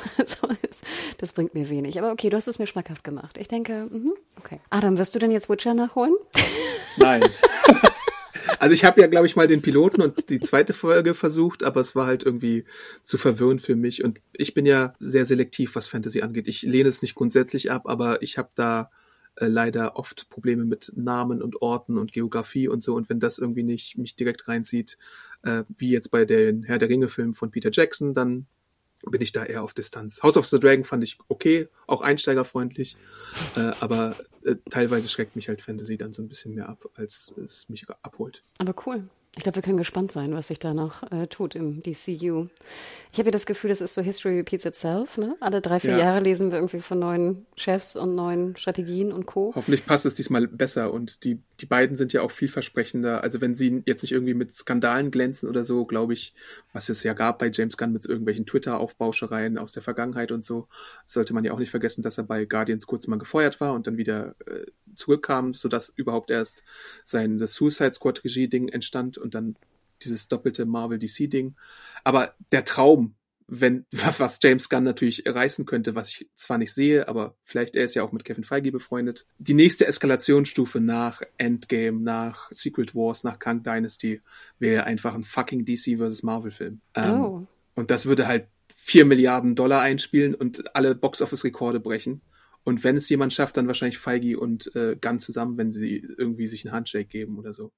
Das bringt mir wenig. Aber okay, du hast es mir schmackhaft gemacht. Ich denke, mh, okay. Adam, wirst du denn jetzt Witcher nachholen? Nein. Also ich habe ja, glaube ich, mal den Piloten und die zweite Folge versucht, aber es war halt irgendwie zu verwirrend für mich. Und ich bin ja sehr selektiv, was Fantasy angeht. Ich lehne es nicht grundsätzlich ab, aber ich habe da äh, leider oft Probleme mit Namen und Orten und Geografie und so. Und wenn das irgendwie nicht mich direkt reinzieht, äh, wie jetzt bei den Herr der Ringe-Filmen von Peter Jackson, dann bin ich da eher auf Distanz. House of the Dragon fand ich okay, auch einsteigerfreundlich, äh, aber äh, teilweise schreckt mich halt Fantasy dann so ein bisschen mehr ab, als es mich abholt. Aber cool. Ich glaube, wir können gespannt sein, was sich da noch äh, tut im D C U. Ich habe ja das Gefühl, das ist so History repeats itself. Ne? Alle drei, vier ja. Jahre lesen wir irgendwie von neuen Chefs und neuen Strategien und Co. Hoffentlich passt es diesmal besser und die die beiden sind ja auch vielversprechender. Also wenn sie jetzt nicht irgendwie mit Skandalen glänzen oder so, glaube ich, was es ja gab bei James Gunn mit irgendwelchen Twitter-Aufbauschereien aus der Vergangenheit und so, sollte man ja auch nicht vergessen, dass er bei Guardians kurz mal gefeuert war und dann wieder äh, zurückkam, sodass überhaupt erst sein das Suicide Squad-Regie-Ding entstand und dann dieses doppelte Marvel-D C-Ding. Aber der Traum, wenn was James Gunn natürlich reißen könnte, was ich zwar nicht sehe, aber vielleicht, er ist ja auch mit Kevin Feige befreundet, die nächste Eskalationsstufe nach Endgame, nach Secret Wars, nach Kang Dynasty wäre einfach ein fucking D C versus Marvel-Film. Ähm, oh. Und das würde halt vier Milliarden Dollar einspielen und alle Box-Office-Rekorde brechen. Und wenn es jemand schafft, dann wahrscheinlich Feige und äh, Gunn zusammen, wenn sie irgendwie sich einen Handshake geben oder so.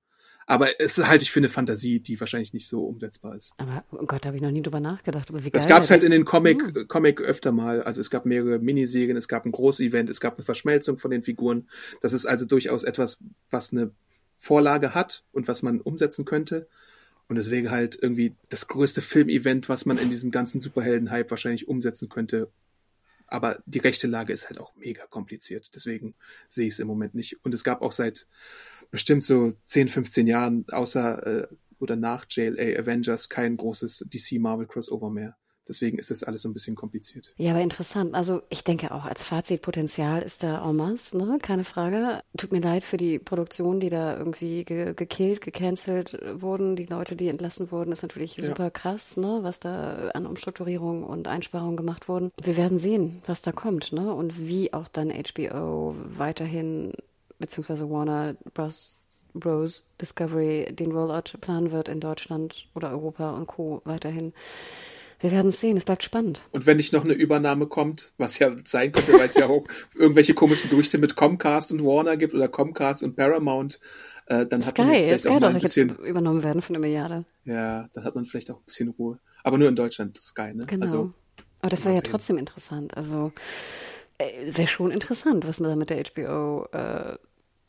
Aber es halte ich für eine Fantasie, die wahrscheinlich nicht so umsetzbar ist. Aber, oh Gott, da habe ich noch nie drüber nachgedacht. Aber wie geil das gab es halt das? in den Comic, hm. Comic öfter mal. Also es gab mehrere Miniserien, es gab ein Großevent, es gab eine Verschmelzung von den Figuren. Das ist also durchaus etwas, was eine Vorlage hat und was man umsetzen könnte. Und deswegen halt irgendwie das größte Filmevent, was man in diesem ganzen Superhelden-Hype wahrscheinlich umsetzen könnte. Aber die rechte Lage ist halt auch mega kompliziert. Deswegen sehe ich es im Moment nicht. Und es gab auch seit bestimmt so zehn, fünfzehn Jahren, außer äh, oder nach J L A Avengers, kein großes D C-Marvel-Crossover mehr. Deswegen ist das alles so ein bisschen kompliziert. Ja, aber interessant. Also ich denke auch, als Fazitpotenzial ist da en masse, ne? Keine Frage. Tut mir leid für die Produktionen, die da irgendwie ge- gekillt, gecancelt wurden. Die Leute, die entlassen wurden, ist natürlich super ja. krass, ne? Was da an Umstrukturierung und Einsparungen gemacht wurden. Wir werden sehen, was da kommt, ne? Und wie auch dann H B O weiterhin, beziehungsweise Warner Bros. Bros. Discovery den Rollout planen wird in Deutschland oder Europa und Co. weiterhin. Wir werden es sehen, es bleibt spannend. Und wenn nicht noch eine Übernahme kommt, was ja sein könnte, weil es ja auch irgendwelche komischen Gerüchte mit Comcast und Warner gibt oder Comcast und Paramount, äh, dann Sky, hat man jetzt vielleicht Sky auch mal doch ein bisschen... jetzt übernommen werden von der Milliarde. Ja, dann hat man vielleicht auch ein bisschen Ruhe. Aber nur in Deutschland, Sky, ne? Genau. Also, aber das wäre ja trotzdem interessant. Also äh, wäre schon interessant, was da mit der H B O äh,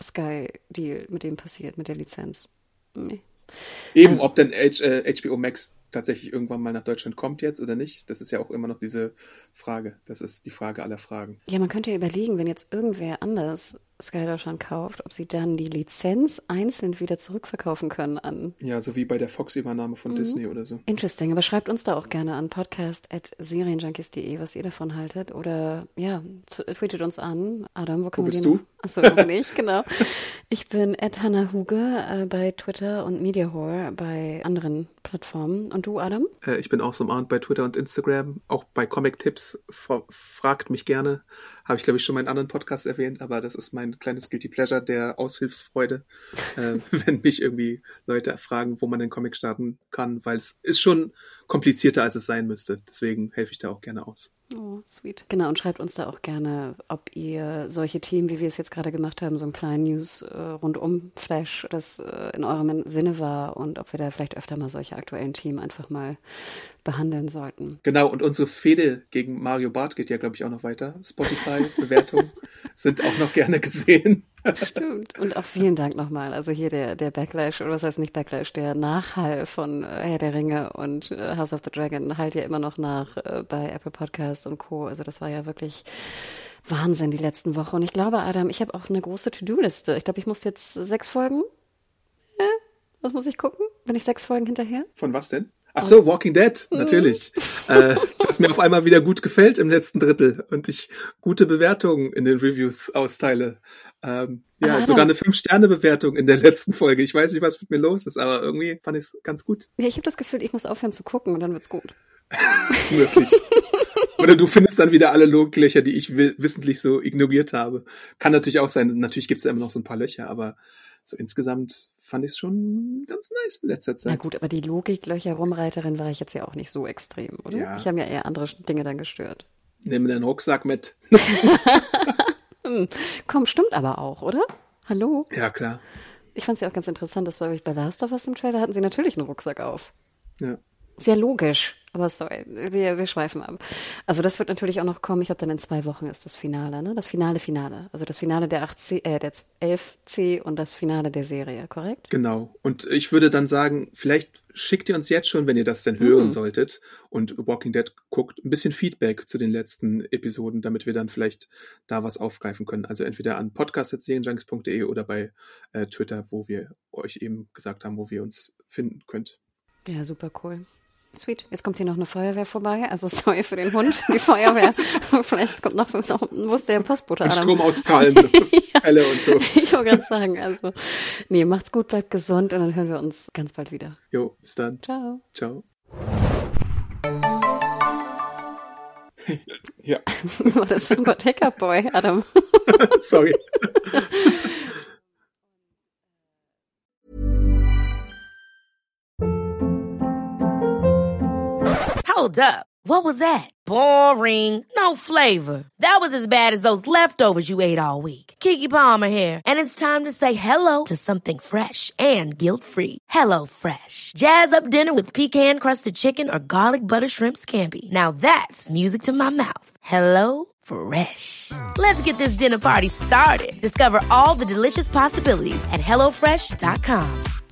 Sky-Deal mit dem passiert, mit der Lizenz. Nee. Eben, also, ob denn H, äh, H B O Max tatsächlich irgendwann mal nach Deutschland kommt jetzt oder nicht, das ist ja auch immer noch diese Frage. Das ist die Frage aller Fragen. Ja, man könnte ja überlegen, wenn jetzt irgendwer anders Sky Deutschland kauft, ob sie dann die Lizenz einzeln wieder zurückverkaufen können an... Ja, so wie bei der Fox-Übernahme von mhm. Disney oder so. Interesting, aber schreibt uns da auch gerne an podcast at serienjunkies punkt de, was ihr davon haltet. Oder ja, tweetet uns an. Adam, wo kann wo man bist den... du? Achso, noch nicht, genau. Ich bin at Hannah Huge äh, bei Twitter und Mediahore bei anderen Plattformen. Und du, Adam? Äh, ich bin auch so am Abend bei Twitter und Instagram, auch bei Comic-Tipps. F- fragt mich gerne. Habe ich, glaube ich, schon mal in anderen Podcasts erwähnt, aber das ist mein kleines Guilty Pleasure der Aushilfsfreude, äh, wenn mich irgendwie Leute fragen, wo man den Comic starten kann, weil es ist schon komplizierter, als es sein müsste. Deswegen helfe ich da auch gerne aus. Oh, sweet. Genau, und schreibt uns da auch gerne, ob ihr solche Themen, wie wir es jetzt gerade gemacht haben, so einen kleinen News-Rundum-Flash, äh, das äh, in eurem Sinne war und ob wir da vielleicht öfter mal solche aktuellen Themen einfach mal behandeln sollten. Genau, und unsere Fehde gegen Mario Barth geht ja, glaube ich, auch noch weiter. Spotify-Bewertungen sind auch noch gerne gesehen. Stimmt. Und auch vielen Dank nochmal. Also hier der, der Backlash, oder was heißt nicht Backlash, der Nachhall von Herr der Ringe und House of the Dragon halt ja immer noch nach äh, bei Apple Podcasts und Co. Also das war ja wirklich Wahnsinn die letzten Wochen. Und ich glaube, Adam, ich habe auch eine große To-Do-Liste. Ich glaube, ich muss jetzt sechs Folgen. Äh, was muss ich gucken? Bin ich sechs Folgen hinterher? Von was denn? Ach so, Walking Dead, natürlich. äh, was mir auf einmal wieder gut gefällt im letzten Drittel und ich gute Bewertungen in den Reviews austeile. Ähm, ja, aber sogar eine fünf-Sterne-Bewertung in der letzten Folge. Ich weiß nicht, was mit mir los ist, aber irgendwie fand ich es ganz gut. Ja, ich habe das Gefühl, ich muss aufhören zu gucken und dann wird's gut. Wirklich. Oder du findest dann wieder alle Loglöcher, die ich will, wissentlich so ignoriert habe. Kann natürlich auch sein. Natürlich gibt es ja immer noch so ein paar Löcher, aber so insgesamt fand ich es schon ganz nice in letzter Zeit. Na gut, aber die Logiklöcher Rumreiterin war ich jetzt ja auch nicht so extrem, oder? Ja. Ich habe ja eher andere Dinge dann gestört. Nimm deinen Rucksack mit. Komm, stimmt aber auch, oder? Hallo? Ja, klar. Ich fand es ja auch ganz interessant, dass bei bei Last of Us im Trailer hatten sie natürlich einen Rucksack auf. Ja. Sehr logisch. Aber sorry, wir, wir schweifen ab. Also das wird natürlich auch noch kommen. Ich glaube, dann in zwei Wochen ist das Finale, ne? Das Finale, Finale. Also das Finale der acht C, äh, der elf C und das Finale der Serie, korrekt? Genau. Und ich würde dann sagen, vielleicht schickt ihr uns jetzt schon, wenn ihr das denn hören mhm. solltet und Walking Dead guckt, ein bisschen Feedback zu den letzten Episoden, damit wir dann vielleicht da was aufgreifen können. Also entweder an podcast at serienjunkies punkt de oder bei äh, Twitter, wo wir euch eben gesagt haben, wo wir uns finden könnt. Ja, super cool. Sweet. Jetzt kommt hier noch eine Feuerwehr vorbei. Also sorry für den Hund. Die Feuerwehr. Vielleicht kommt noch, noch wusste der Postbote an. Stromausfall, Fälle und so. Ich wollte gerade sagen, also nee, macht's gut, bleibt gesund und dann hören wir uns ganz bald wieder. Jo, bis dann. Ciao. Ciao. Ja. War das ein Gott Hiccup Boy, Adam? Sorry. Hold up. What was that? Boring. No flavor. That was as bad as those leftovers you ate all week. Keke Palmer here, and it's time to say hello to something fresh and guilt-free. Hello Fresh. Jazz up dinner with pecan-crusted chicken or garlic butter shrimp scampi. Now that's music to my mouth. Hello Fresh. Let's get this dinner party started. Discover all the delicious possibilities at hello fresh dot com.